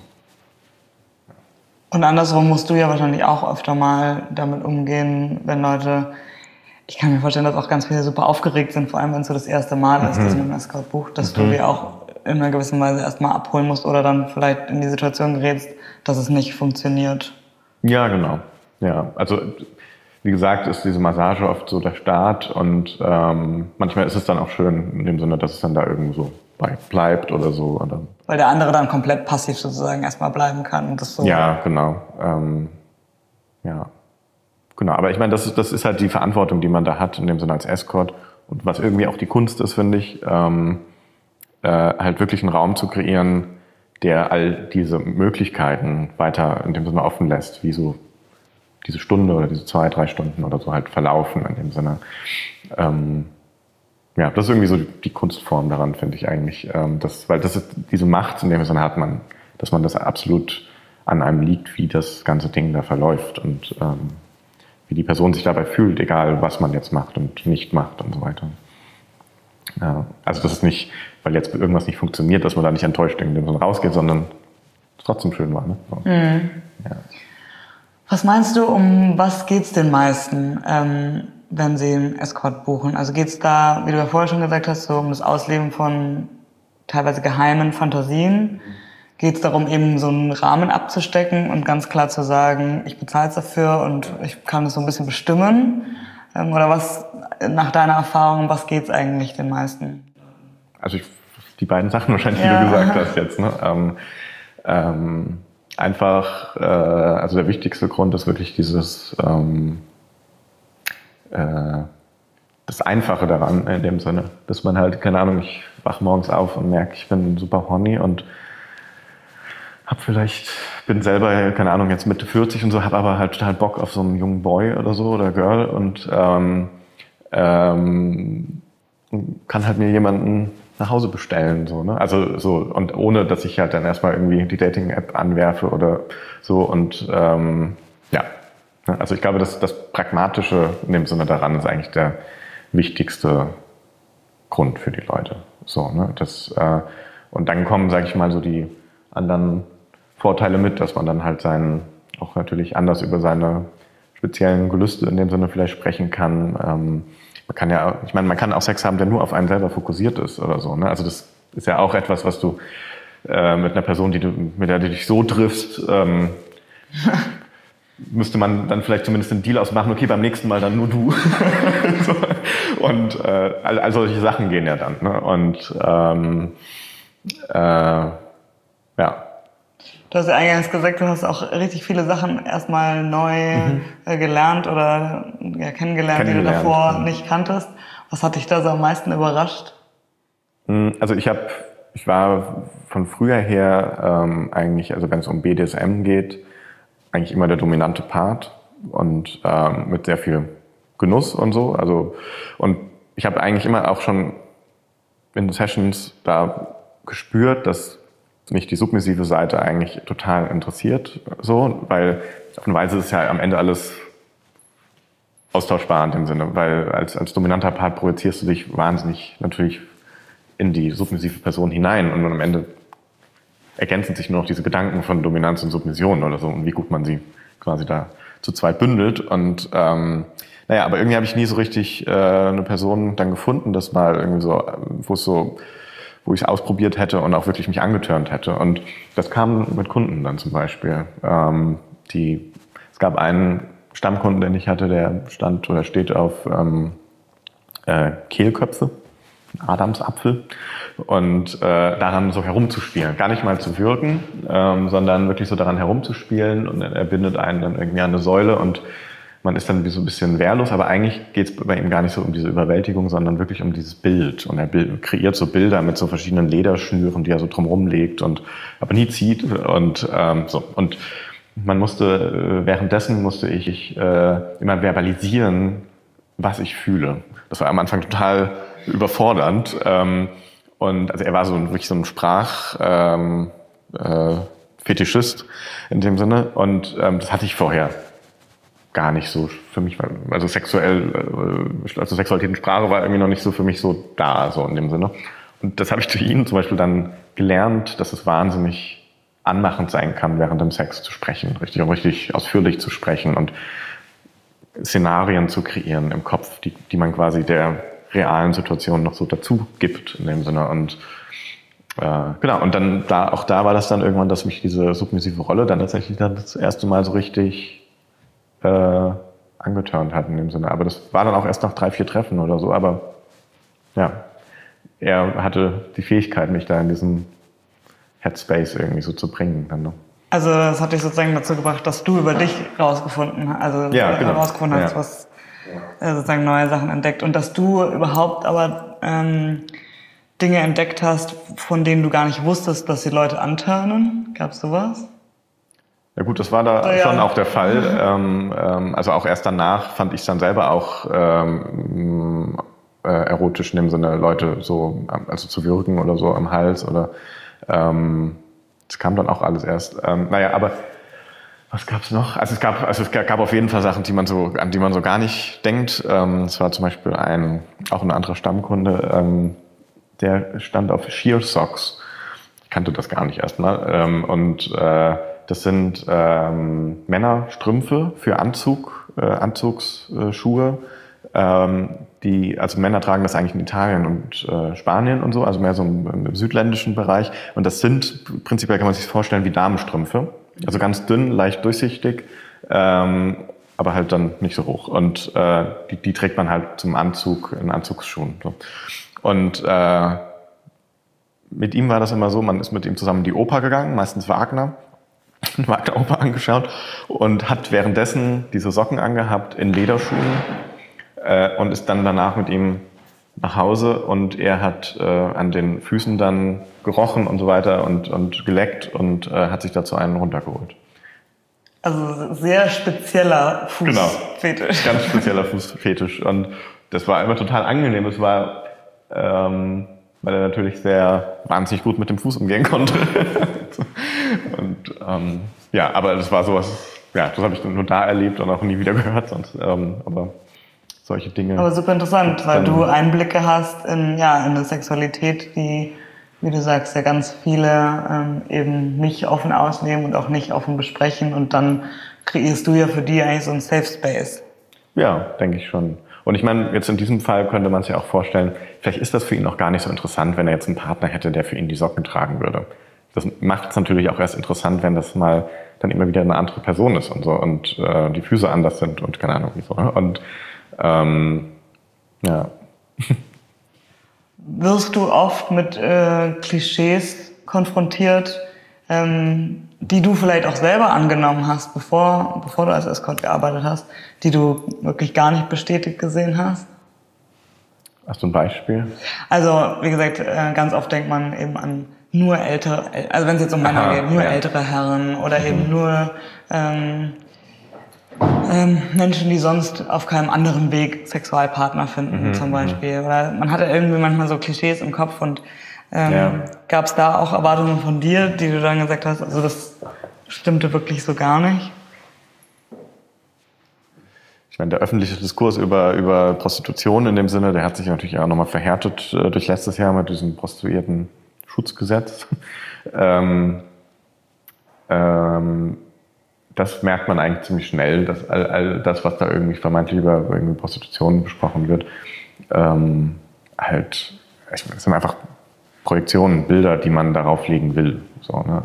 Und andersrum musst du ja wahrscheinlich auch öfter mal damit umgehen, wenn Leute, ich kann mir vorstellen, dass auch ganz viele super aufgeregt sind, vor allem wenn es so das erste Mal ist, dass man einen Escort bucht, dass du die auch in einer gewissen Weise erstmal abholen musst oder dann vielleicht in die Situation gerätst, dass es nicht funktioniert. Ja, genau. Ja, also wie gesagt, ist diese Massage oft so der Start und manchmal ist es dann auch schön in dem Sinne, dass es dann da irgendwo so bleibt oder so. Oder weil der andere dann komplett passiv sozusagen erstmal bleiben kann. Und das so. Ja, genau. Ja, genau. Aber ich meine, das ist halt die Verantwortung, die man da hat, in dem Sinne als Escort. Und was irgendwie auch die Kunst ist, finde ich, halt wirklich einen Raum zu kreieren, der all diese Möglichkeiten weiter in dem Sinne offen lässt, wie so diese Stunde oder diese 2-3 Stunden oder so halt verlaufen in dem Sinne. Ja, das ist irgendwie so die Kunstform daran, finde ich eigentlich. Weil das ist diese Macht, in dem Sinne hat man, dass man das absolut an einem liegt, wie das ganze Ding da verläuft und wie die Person sich dabei fühlt, egal was man jetzt macht und nicht macht und so weiter. Ja, also das ist nicht, weil jetzt irgendwas nicht funktioniert, dass man da nicht enttäuscht in dem Sinne rausgeht, sondern es trotzdem schön war. Ne? So. Ja. Was meinst du, um was geht's den meisten? wenn sie einen Escort buchen? Also geht es da, wie du ja vorher schon gesagt hast, so um das Ausleben von teilweise geheimen Fantasien? Geht es darum, eben so einen Rahmen abzustecken und ganz klar zu sagen, ich bezahle es dafür und ich kann es so ein bisschen bestimmen? Oder was, nach deiner Erfahrung, was geht es eigentlich den meisten? Also die beiden Sachen wahrscheinlich, die du gesagt hast jetzt. Ne? Einfach, also der wichtigste Grund ist wirklich dieses, das Einfache daran in dem Sinne, dass man halt, keine Ahnung, ich wach morgens auf und merke, ich bin super horny und bin selber, keine Ahnung, jetzt Mitte 40 und so, habe aber halt total Bock auf so einen jungen Boy oder so oder Girl und kann halt mir jemanden nach Hause bestellen, so, ne? Also so, und ohne, dass ich halt dann erstmal irgendwie die Dating-App anwerfe oder so und ja. Also ich glaube, das Pragmatische in dem Sinne daran ist eigentlich der wichtigste Grund für die Leute. So, ne? Und dann kommen, sage ich mal, so die anderen Vorteile mit, dass man dann halt auch natürlich anders über seine speziellen Gelüste in dem Sinne vielleicht sprechen kann. Man kann auch Sex haben, der nur auf einen selber fokussiert ist oder so. Ne? Also das ist ja auch etwas, was du mit einer Person, mit der du dich so triffst, müsste man dann vielleicht zumindest einen Deal ausmachen, okay, beim nächsten Mal dann nur du. So. Und all solche Sachen gehen ja dann. Ne? Und ja. Du hast ja eingangs gesagt, du hast auch richtig viele Sachen erstmal neu gelernt oder kennengelernt, die du davor nicht kanntest. Was hat dich da so am meisten überrascht? Also ich war von früher her eigentlich, also wenn es um BDSM geht, eigentlich immer der dominante Part und mit sehr viel Genuss und so. Also, und ich habe eigentlich immer auch schon in Sessions da gespürt, dass mich die submissive Seite eigentlich total interessiert, so, weil auf eine Weise ist ja am Ende alles austauschbar in dem Sinne, weil als dominanter Part projizierst du dich wahnsinnig natürlich in die submissive Person hinein und am Ende ergänzen sich nur noch diese Gedanken von Dominanz und Submission oder so und wie gut man sie quasi da zu zweit bündelt und aber irgendwie habe ich nie so richtig eine Person dann gefunden, das mal irgendwie so, wo ich es ausprobiert hätte und auch wirklich mich angetörnt hätte. Und das kam mit Kunden dann zum Beispiel. Es gab einen Stammkunden, den ich hatte, der steht auf Kehlköpfe, Adamsapfel, und daran so herumzuspielen. Gar nicht mal zu wirken, sondern wirklich so daran herumzuspielen und er bindet einen dann irgendwie an eine Säule und man ist dann wie so ein bisschen wehrlos, aber eigentlich geht es bei ihm gar nicht so um diese Überwältigung, sondern wirklich um dieses Bild. Und er kreiert so Bilder mit so verschiedenen Lederschnüren, die er so drumherum legt und aber nie zieht. Und so. Und währenddessen musste ich immer verbalisieren, was ich fühle. Das war am Anfang total überfordernd. Und also er war wirklich so ein Fetischist in dem Sinne. Und das hatte ich vorher gar nicht so für mich, also Sexualität und Sprache war irgendwie noch nicht so für mich so da, so in dem Sinne. Und das habe ich durch ihn zum Beispiel dann gelernt, dass es wahnsinnig anmachend sein kann, während dem Sex zu sprechen, richtig ausführlich zu sprechen und Szenarien zu kreieren im Kopf, die man quasi der realen Situation noch so dazu gibt in dem Sinne. Und genau, und dann da war das dann irgendwann, dass mich diese submissive Rolle dann tatsächlich das erste Mal so richtig angetörnt hat in dem Sinne. Aber das war dann auch erst nach 3-4 Treffen oder so. Aber ja, er hatte die Fähigkeit, mich da in diesen Headspace irgendwie so zu bringen. Dann, ne? Also das hat dich sozusagen dazu gebracht, dass du über dich herausgefunden hast, was sozusagen neue Sachen entdeckt. Und dass du überhaupt aber Dinge entdeckt hast, von denen du gar nicht wusstest, dass die Leute antörnen. Gab es sowas? Ja gut, das war da schon auch der Fall. Also auch erst danach fand ich es dann selber auch erotisch in dem Sinne, Leute so also zu würgen oder so am Hals oder das kam dann auch alles erst. Aber was gab's noch? Also es gab auf jeden Fall Sachen, an die man so gar nicht denkt. Es war zum Beispiel auch ein anderer Stammkunde, der stand auf Sheer Socks. Ich kannte das gar nicht erstmal. Das sind Männerstrümpfe für Anzugsschuhe, Also Männer tragen das eigentlich in Italien und Spanien und so, also mehr so im südländischen Bereich. Und das sind, prinzipiell kann man sich vorstellen, wie Damenstrümpfe. Also ganz dünn, leicht durchsichtig, aber halt dann nicht so hoch. Und die trägt man halt zum Anzug, in Anzugsschuhen. So. Und mit ihm war das immer so, man ist mit ihm zusammen in die Oper gegangen, meistens Wagner-Oper angeschaut und hat währenddessen diese Socken angehabt in Lederschuhen und ist dann danach mit ihm nach Hause und er hat an den Füßen dann gerochen und so weiter und geleckt und hat sich dazu einen runtergeholt. Also sehr spezieller Fußfetisch. Genau, ganz spezieller Fußfetisch. Und das war immer total angenehm. Es war, weil er natürlich sehr wahnsinnig gut mit dem Fuß umgehen konnte. Und ja, aber das war sowas, ja, das habe ich nur da erlebt und auch nie wieder gehört sonst. Aber solche Dinge. Aber super interessant, weil du Einblicke hast in eine Sexualität, die, wie du sagst, ja ganz viele eben nicht offen ausnehmen und auch nicht offen besprechen und dann kreierst du ja für die eigentlich so einen Safe Space. Ja, denke ich schon. Und ich meine, jetzt in diesem Fall könnte man sich auch vorstellen, vielleicht ist das für ihn auch gar nicht so interessant, wenn er jetzt einen Partner hätte, der für ihn die Socken tragen würde. Das macht es natürlich auch erst interessant, wenn das mal dann immer wieder eine andere Person ist und so und die Füße anders sind und keine Ahnung wieso. Und ja. Wirst du oft mit Klischees konfrontiert, die du vielleicht auch selber angenommen hast, bevor du als Escort gearbeitet hast, die du wirklich gar nicht bestätigt gesehen hast? Hast du ein Beispiel? Also, wie gesagt, ganz oft denkt man eben an nur ältere, also wenn es jetzt um Männer geht, nur ältere Herren oder eben nur Menschen, die sonst auf keinem anderen Weg Sexualpartner finden, zum Beispiel. Oder man hatte irgendwie manchmal so Klischees im Kopf und gab es da auch Erwartungen von dir, die du dann gesagt hast, also das stimmte wirklich so gar nicht? Ich meine, der öffentliche Diskurs über Prostitution in dem Sinne, der hat sich natürlich auch nochmal verhärtet durch letztes Jahr mit diesem Prostituierten-Schutzgesetz. Das merkt man eigentlich ziemlich schnell, dass all das, was da irgendwie vermeintlich über irgendwie Prostitution besprochen wird, halt, ich meine, das sind einfach Projektionen, Bilder, die man darauf legen will. So, ne?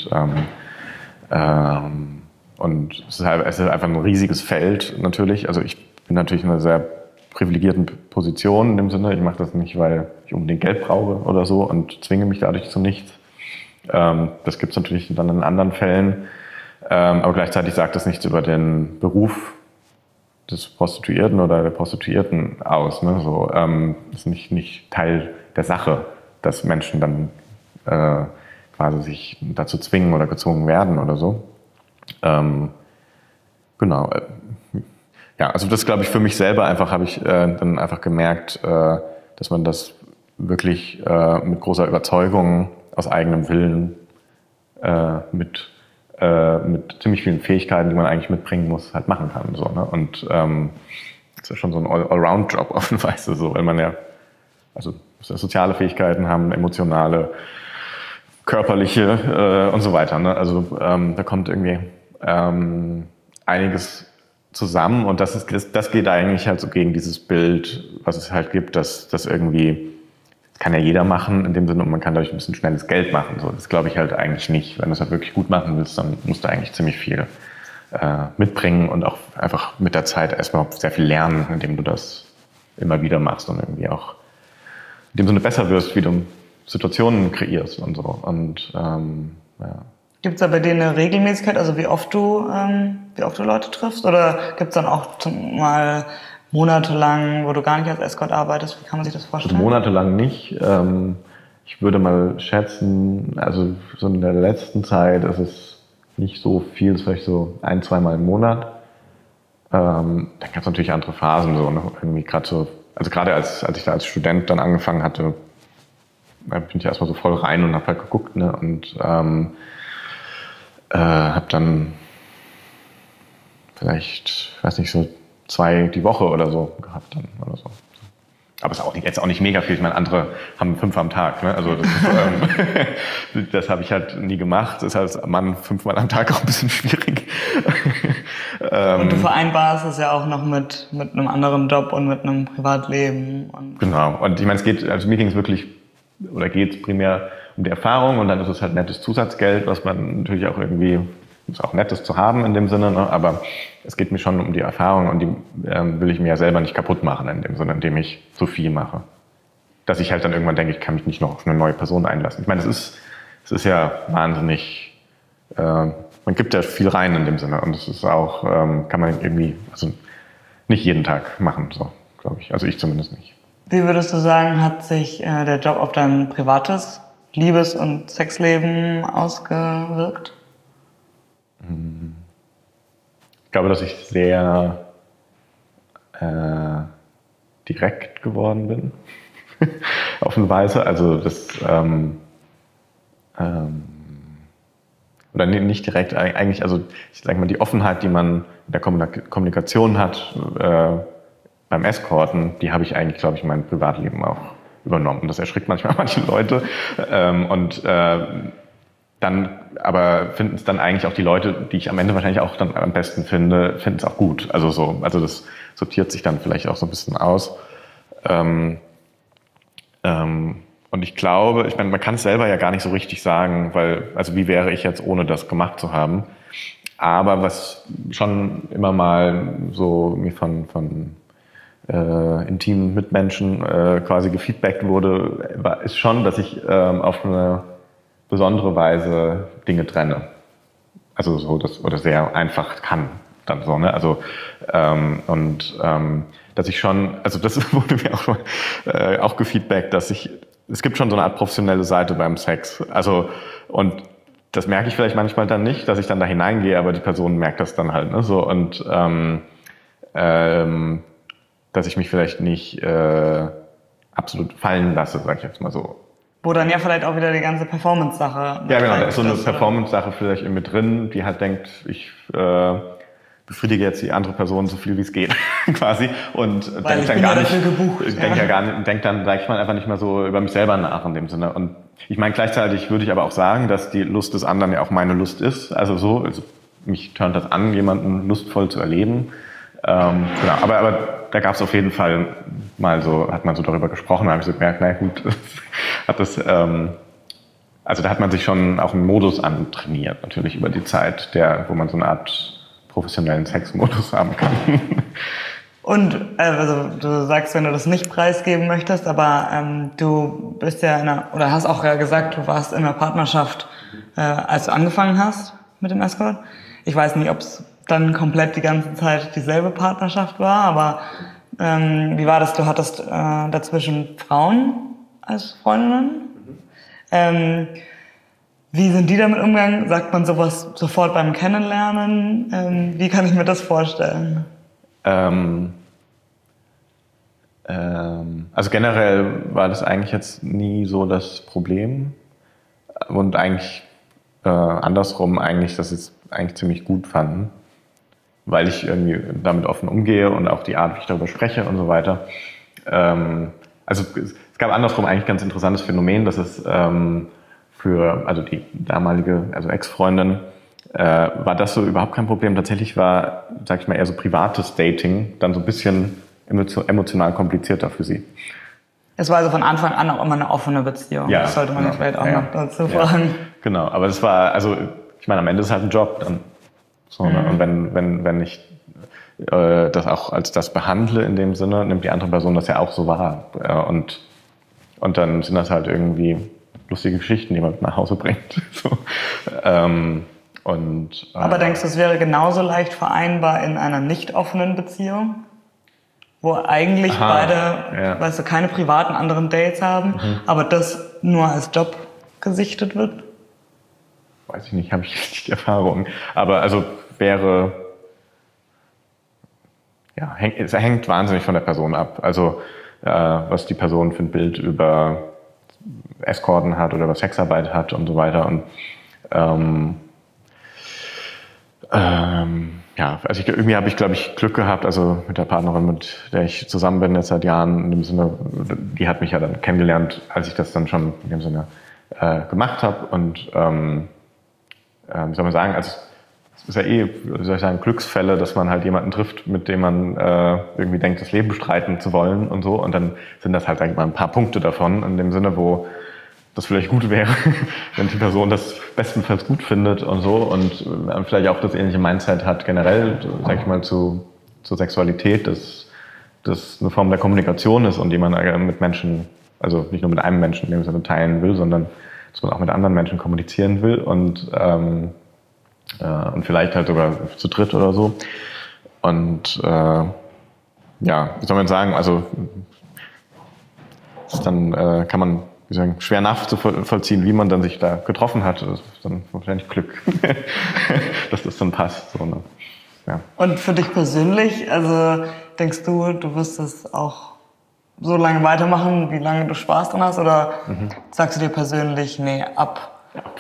Und es ist einfach ein riesiges Feld natürlich. Also ich bin natürlich in einer sehr privilegierten Position in dem Sinne. Ich mache das nicht, weil ich unbedingt Geld brauche oder so und zwinge mich dadurch zu nichts. Das gibt es natürlich dann in anderen Fällen. Aber gleichzeitig sagt das nichts über den Beruf des Prostituierten oder der Prostituierten aus. Ne? So, ist nicht Teil der Sache, dass Menschen dann quasi sich dazu zwingen oder gezwungen werden oder so. Genau. Ja, also das glaube ich für mich selber einfach habe ich dann einfach gemerkt, dass man das wirklich mit großer Überzeugung aus eigenem Willen mit ziemlich vielen Fähigkeiten, die man eigentlich mitbringen muss, halt machen kann. So, ne? Und das ist ja schon so ein Allround-Job auf eine Weise, so, weil man ja soziale Fähigkeiten haben, emotionale, körperliche und so weiter. Ne? Also da kommt irgendwie einiges zusammen und das geht eigentlich halt so gegen dieses Bild, was es halt gibt, dass das irgendwie kann ja jeder machen in dem Sinne und man kann dadurch ein bisschen schnelles Geld machen. So, das glaube ich halt eigentlich nicht. Wenn du es halt wirklich gut machen willst, dann musst du eigentlich ziemlich viel mitbringen und auch einfach mit der Zeit erstmal sehr viel lernen, indem du das immer wieder machst und irgendwie auch indem du besser wirst, wie du Situationen kreierst und so. Und ja. Gibt es da bei dir eine Regelmäßigkeit, also wie oft du Leute triffst? Oder gibt es dann auch mal monatelang, wo du gar nicht als Escort arbeitest? Wie kann man sich das vorstellen? Also monatelang nicht. Ich würde mal schätzen, also so in der letzten Zeit ist es nicht so viel, es ist vielleicht so 1-2 Mal im Monat. Dann gab es natürlich andere Phasen, so, ne? Irgendwie gerade so, also gerade als ich da als Student dann angefangen hatte, bin ich erstmal so voll rein und habe halt geguckt, ne? Und habe dann vielleicht, weiß nicht, so 2 die Woche oder so gehabt dann oder so. Aber es ist auch jetzt auch nicht mega viel. Ich meine, andere haben 5 am Tag. Ne? Also das, das habe ich halt nie gemacht. Das ist als Mann 5-mal am Tag auch ein bisschen schwierig. Und du vereinbarst es ja auch noch mit einem anderen Job und mit einem Privatleben. Genau. Und ich meine, mir ging es wirklich, oder geht es primär um die Erfahrung und dann ist es halt nettes Zusatzgeld, was man natürlich auch irgendwie, ist auch nettes zu haben in dem Sinne, ne? Aber es geht mir schon um die Erfahrung und die will ich mir ja selber nicht kaputt machen in dem Sinne, indem ich zu viel mache. Dass ich halt dann irgendwann denke, ich kann mich nicht noch auf eine neue Person einlassen. Ich meine, es ist ja wahnsinnig, man gibt ja viel rein in dem Sinne und es ist auch, kann man irgendwie, also nicht jeden Tag machen, so, glaube ich. Also ich zumindest nicht. Wie würdest du sagen, hat sich der Job auf dein privates Liebes- und Sexleben ausgewirkt? Ich glaube, dass ich sehr direkt geworden bin, auf eine Weise. Also das, oder nicht direkt, eigentlich, also ich sage mal, die Offenheit, die man in der Kommunikation hat beim Escorten, die habe ich eigentlich, glaube ich, in meinem Privatleben auch übernommen. Das erschrickt manchmal manche Leute dann aber finden es dann eigentlich auch die Leute, die ich am Ende wahrscheinlich auch dann am besten finde, finden es auch gut. Also das sortiert sich dann vielleicht auch so ein bisschen aus. Und ich glaube, ich meine, man kann es selber ja gar nicht so richtig sagen, weil, also wie wäre ich jetzt, ohne das gemacht zu haben? Aber was schon immer mal so mir von intimen Mitmenschen quasi gefeedbackt wurde, ist schon, dass ich auf eine besondere Weise Dinge trenne. Also so das, oder sehr einfach kann dann so, ne? Also dass ich schon, also das wurde mir auch gefeedbackt, dass es gibt schon so eine Art professionelle Seite beim Sex. Also und das merke ich vielleicht manchmal dann nicht, dass ich dann da hineingehe, aber die Person merkt das dann halt, ne? So und dass ich mich vielleicht nicht absolut fallen lasse, sag ich jetzt mal so. Wo dann ja vielleicht auch wieder die ganze Performance-Sache. Ja, genau, da ist so eine Performance-Sache vielleicht mit drin, die halt denkt, ich befriedige jetzt die andere Person so viel wie es geht, quasi. Und denkt dann gar nicht, denkt dann, sag ich mal, einfach nicht mehr so über mich selber nach in dem Sinne. Und ich meine, gleichzeitig würde ich aber auch sagen, dass die Lust des anderen ja auch meine Lust ist. Also mich turnt das an, jemanden lustvoll zu erleben. Genau, aber da gab es auf jeden Fall mal so, hat man so darüber gesprochen, da habe ich so gemerkt, na gut, also da hat man sich schon auch einen Modus antrainiert, natürlich über die Zeit, wo man so eine Art professionellen Sexmodus haben kann. Und also du sagst, wenn du das nicht preisgeben möchtest, aber du bist ja oder hast auch ja gesagt, du warst in einer Partnerschaft, als du angefangen hast mit dem Escort. Ich weiß nicht, ob es dann komplett die ganze Zeit dieselbe Partnerschaft war, aber wie war das? Du hattest dazwischen Frauen als Freundinnen. Wie sind die damit umgegangen? Sagt man sowas sofort beim Kennenlernen? Wie kann ich mir das vorstellen? Also generell war das eigentlich jetzt nie so das Problem und eigentlich andersrum eigentlich, dass sie es eigentlich ziemlich gut fanden, weil ich irgendwie damit offen umgehe und auch die Art, wie ich darüber spreche und so weiter. Also es gab andersrum eigentlich ein ganz interessantes Phänomen, dass es also die damalige, also Ex-Freundin, war das so überhaupt kein Problem. Tatsächlich war, sag ich mal, eher so privates Dating dann so ein bisschen emotional komplizierter für sie. Es war also von Anfang an auch immer eine offene Beziehung. Ja, das sollte man genau. vielleicht auch noch dazu fragen. Genau, aber das war, also ich meine, am Ende ist es halt ein Job dann. So, ne? Und wenn ich das auch als das behandle in dem Sinne, nimmt die andere Person das ja auch so wahr. Und dann sind das halt irgendwie lustige Geschichten, die man nach Hause bringt. So. Aber denkst du, es wäre genauso leicht vereinbar in einer nicht offenen Beziehung? Wo eigentlich beide, weißt du, keine privaten anderen Dates haben, aber das nur als Job gesichtet wird? Weiß ich nicht, habe ich nicht die Erfahrung. Aber also es hängt wahnsinnig von der Person ab. Also was die Person für ein Bild über Escorten hat oder über Sexarbeit hat und so weiter. Und Ja, also irgendwie habe ich, glaube ich, Glück gehabt, also mit der Partnerin, mit der ich zusammen bin jetzt seit Jahren, in dem Sinne, die hat mich ja dann kennengelernt, als ich das dann schon in dem Sinne gemacht habe. Und wie soll man sagen, also es ist ja wie soll ich sagen, Glücksfälle, dass man halt jemanden trifft, mit dem man irgendwie denkt, das Leben bestreiten zu wollen und so. Und dann sind das halt eigentlich mal ein paar Punkte davon, in dem Sinne, wo das vielleicht gut wäre, wenn die Person das bestenfalls gut findet und so und vielleicht auch das ähnliche Mindset hat generell, sag ich mal, zur Sexualität, dass das eine Form der Kommunikation ist und die man mit Menschen, also nicht nur mit einem Menschen in dem Sinne teilen will, sondern dass man auch mit anderen Menschen kommunizieren will und vielleicht halt sogar zu dritt oder so. Und ja, wie soll man sagen, also dann kann man wie sagen, schwer nachzuvollziehen, wie man dann sich da getroffen hat. Das ist dann wahrscheinlich Glück, dass das dann passt. So, ne? Ja. Und für dich persönlich, also denkst du, du wirst das auch so lange weitermachen, wie lange du Spaß dran hast? Oder sagst du dir persönlich, nee, ab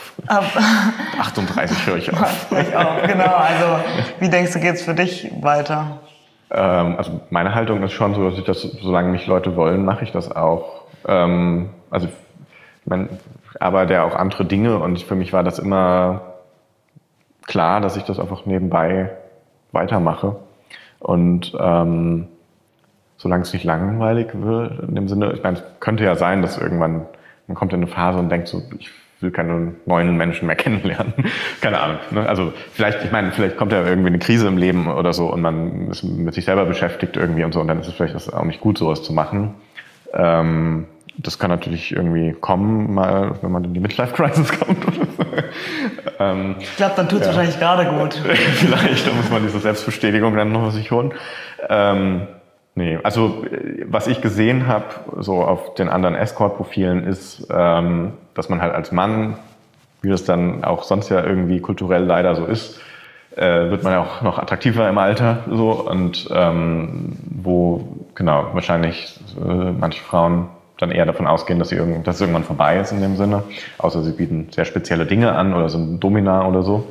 38 höre ich auf. Ich auch, genau. Also wie denkst du, geht's für dich weiter? Also meine Haltung ist schon so, dass ich das, solange mich Leute wollen, mache ich das auch. Also ich meine, ich arbeite ja auch andere Dinge und für mich war das immer klar, dass ich das einfach nebenbei weitermache. Und solange es nicht langweilig wird, in dem Sinne, ich meine, es könnte ja sein, dass irgendwann man kommt in eine Phase und denkt so, ich will keine neuen Menschen mehr kennenlernen. Keine Ahnung. Ne? Also vielleicht kommt ja irgendwie eine Krise im Leben oder so und man ist mit sich selber beschäftigt irgendwie und so und dann ist es vielleicht auch nicht gut, sowas zu machen. Das kann natürlich irgendwie kommen, mal, wenn man in die Midlife-Crisis kommt. Ich glaube, dann tut's wahrscheinlich gerade gut. Vielleicht, da muss man diese Selbstbestätigung dann noch sich holen. Nee, also was ich gesehen habe, so auf den anderen Escort-Profilen, ist, dass man halt als Mann, wie das dann auch sonst ja irgendwie kulturell leider so ist, wird man ja auch noch attraktiver im Alter so und wo genau wahrscheinlich manche Frauen dann eher davon ausgehen, dass es irgendwann vorbei ist in dem Sinne, außer sie bieten sehr spezielle Dinge an oder sind Domina oder so.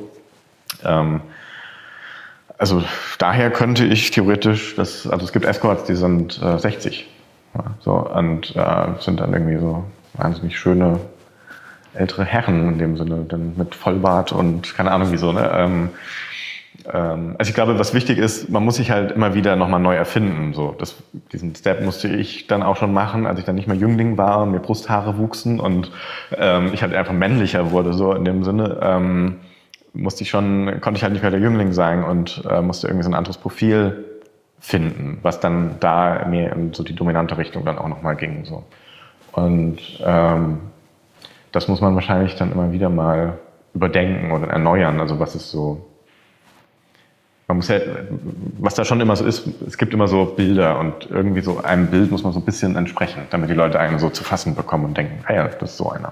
Also daher könnte ich theoretisch, also es gibt Escorts, die sind 60 ja, so, und sind dann irgendwie so wahnsinnig schöne ältere Herren in dem Sinne, dann mit Vollbart und keine Ahnung wieso. Ne? Also ich glaube, was wichtig ist, man muss sich halt immer wieder nochmal neu erfinden. So, diesen Step musste ich dann auch schon machen, als ich dann nicht mehr Jüngling war und mir Brusthaare wuchsen und ich halt einfach männlicher wurde, so in dem Sinne. Konnte ich halt nicht mehr der Jüngling sein und musste irgendwie so ein anderes Profil finden, was dann da mehr in so die dominante Richtung dann auch nochmal ging. So. Und das muss man wahrscheinlich dann immer wieder mal überdenken oder erneuern. Also was ist so, man muss ja, was da schon immer so ist, es gibt immer so Bilder und irgendwie so einem Bild muss man so ein bisschen entsprechen, damit die Leute einen so zu fassen bekommen und denken, ja, das ist so einer.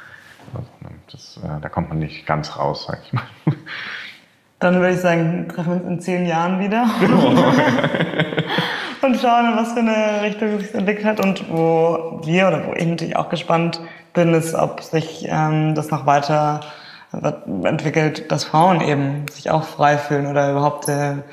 Da kommt man nicht ganz raus, sag ich mal. Dann würde ich sagen, treffen wir uns in 10 Jahren wieder und schauen, in was für eine Richtung es sich entwickelt hat und wo ich natürlich auch gespannt bin, ist, ob sich das noch weiter entwickelt, dass Frauen eben sich auch frei fühlen oder überhaupt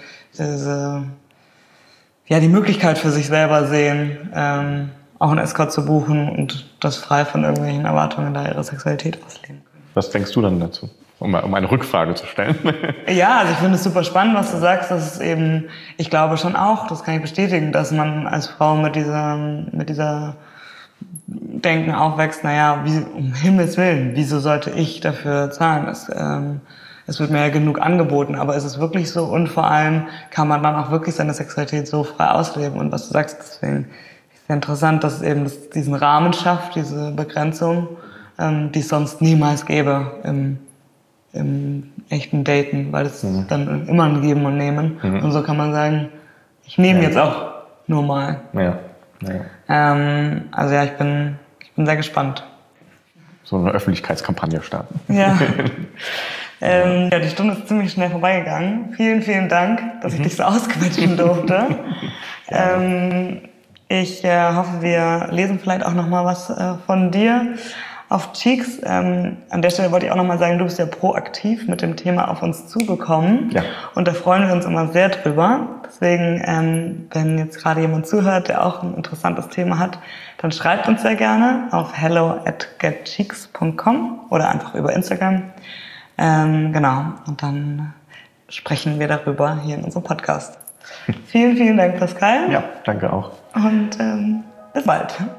die Möglichkeit für sich selber sehen, auch einen Escort zu buchen und das frei von irgendwelchen Erwartungen da ihre Sexualität ausleben können. Was denkst du dann dazu? Um eine Rückfrage zu stellen. Ja, also ich finde es super spannend, was du sagst. Das ist eben, ich glaube schon auch, das kann ich bestätigen, dass man als Frau mit dieser Denken aufwächst, naja, um Himmels Willen, wieso sollte ich dafür zahlen? Es wird mir ja genug angeboten, aber ist es wirklich so? Und vor allem kann man dann auch wirklich seine Sexualität so frei ausleben. Und was du sagst, deswegen ist es interessant, dass es eben diesen Rahmen schafft, diese Begrenzung, die es sonst niemals gäbe im echten Daten, weil es dann immer ein Geben und Nehmen. Und so kann man sagen, ich nehme jetzt auch nur mal. Ja. Also ja, ich bin sehr gespannt. So eine Öffentlichkeitskampagne starten. Ja. Ja, die Stunde ist ziemlich schnell vorbeigegangen. Vielen, vielen Dank, dass ich dich so ausquetschen durfte. Ich hoffe, wir lesen vielleicht auch noch mal was von dir. auf Cheeks. An der Stelle wollte ich auch nochmal sagen, du bist ja proaktiv mit dem Thema auf uns zugekommen. Ja. Und da freuen wir uns immer sehr drüber. Deswegen, wenn jetzt gerade jemand zuhört, der auch ein interessantes Thema hat, dann schreibt uns sehr gerne auf hello@getcheeks.com oder einfach über Instagram. Genau. Und dann sprechen wir darüber hier in unserem Podcast. Vielen, vielen Dank, Pascal. Ja, danke auch. Und bis bald.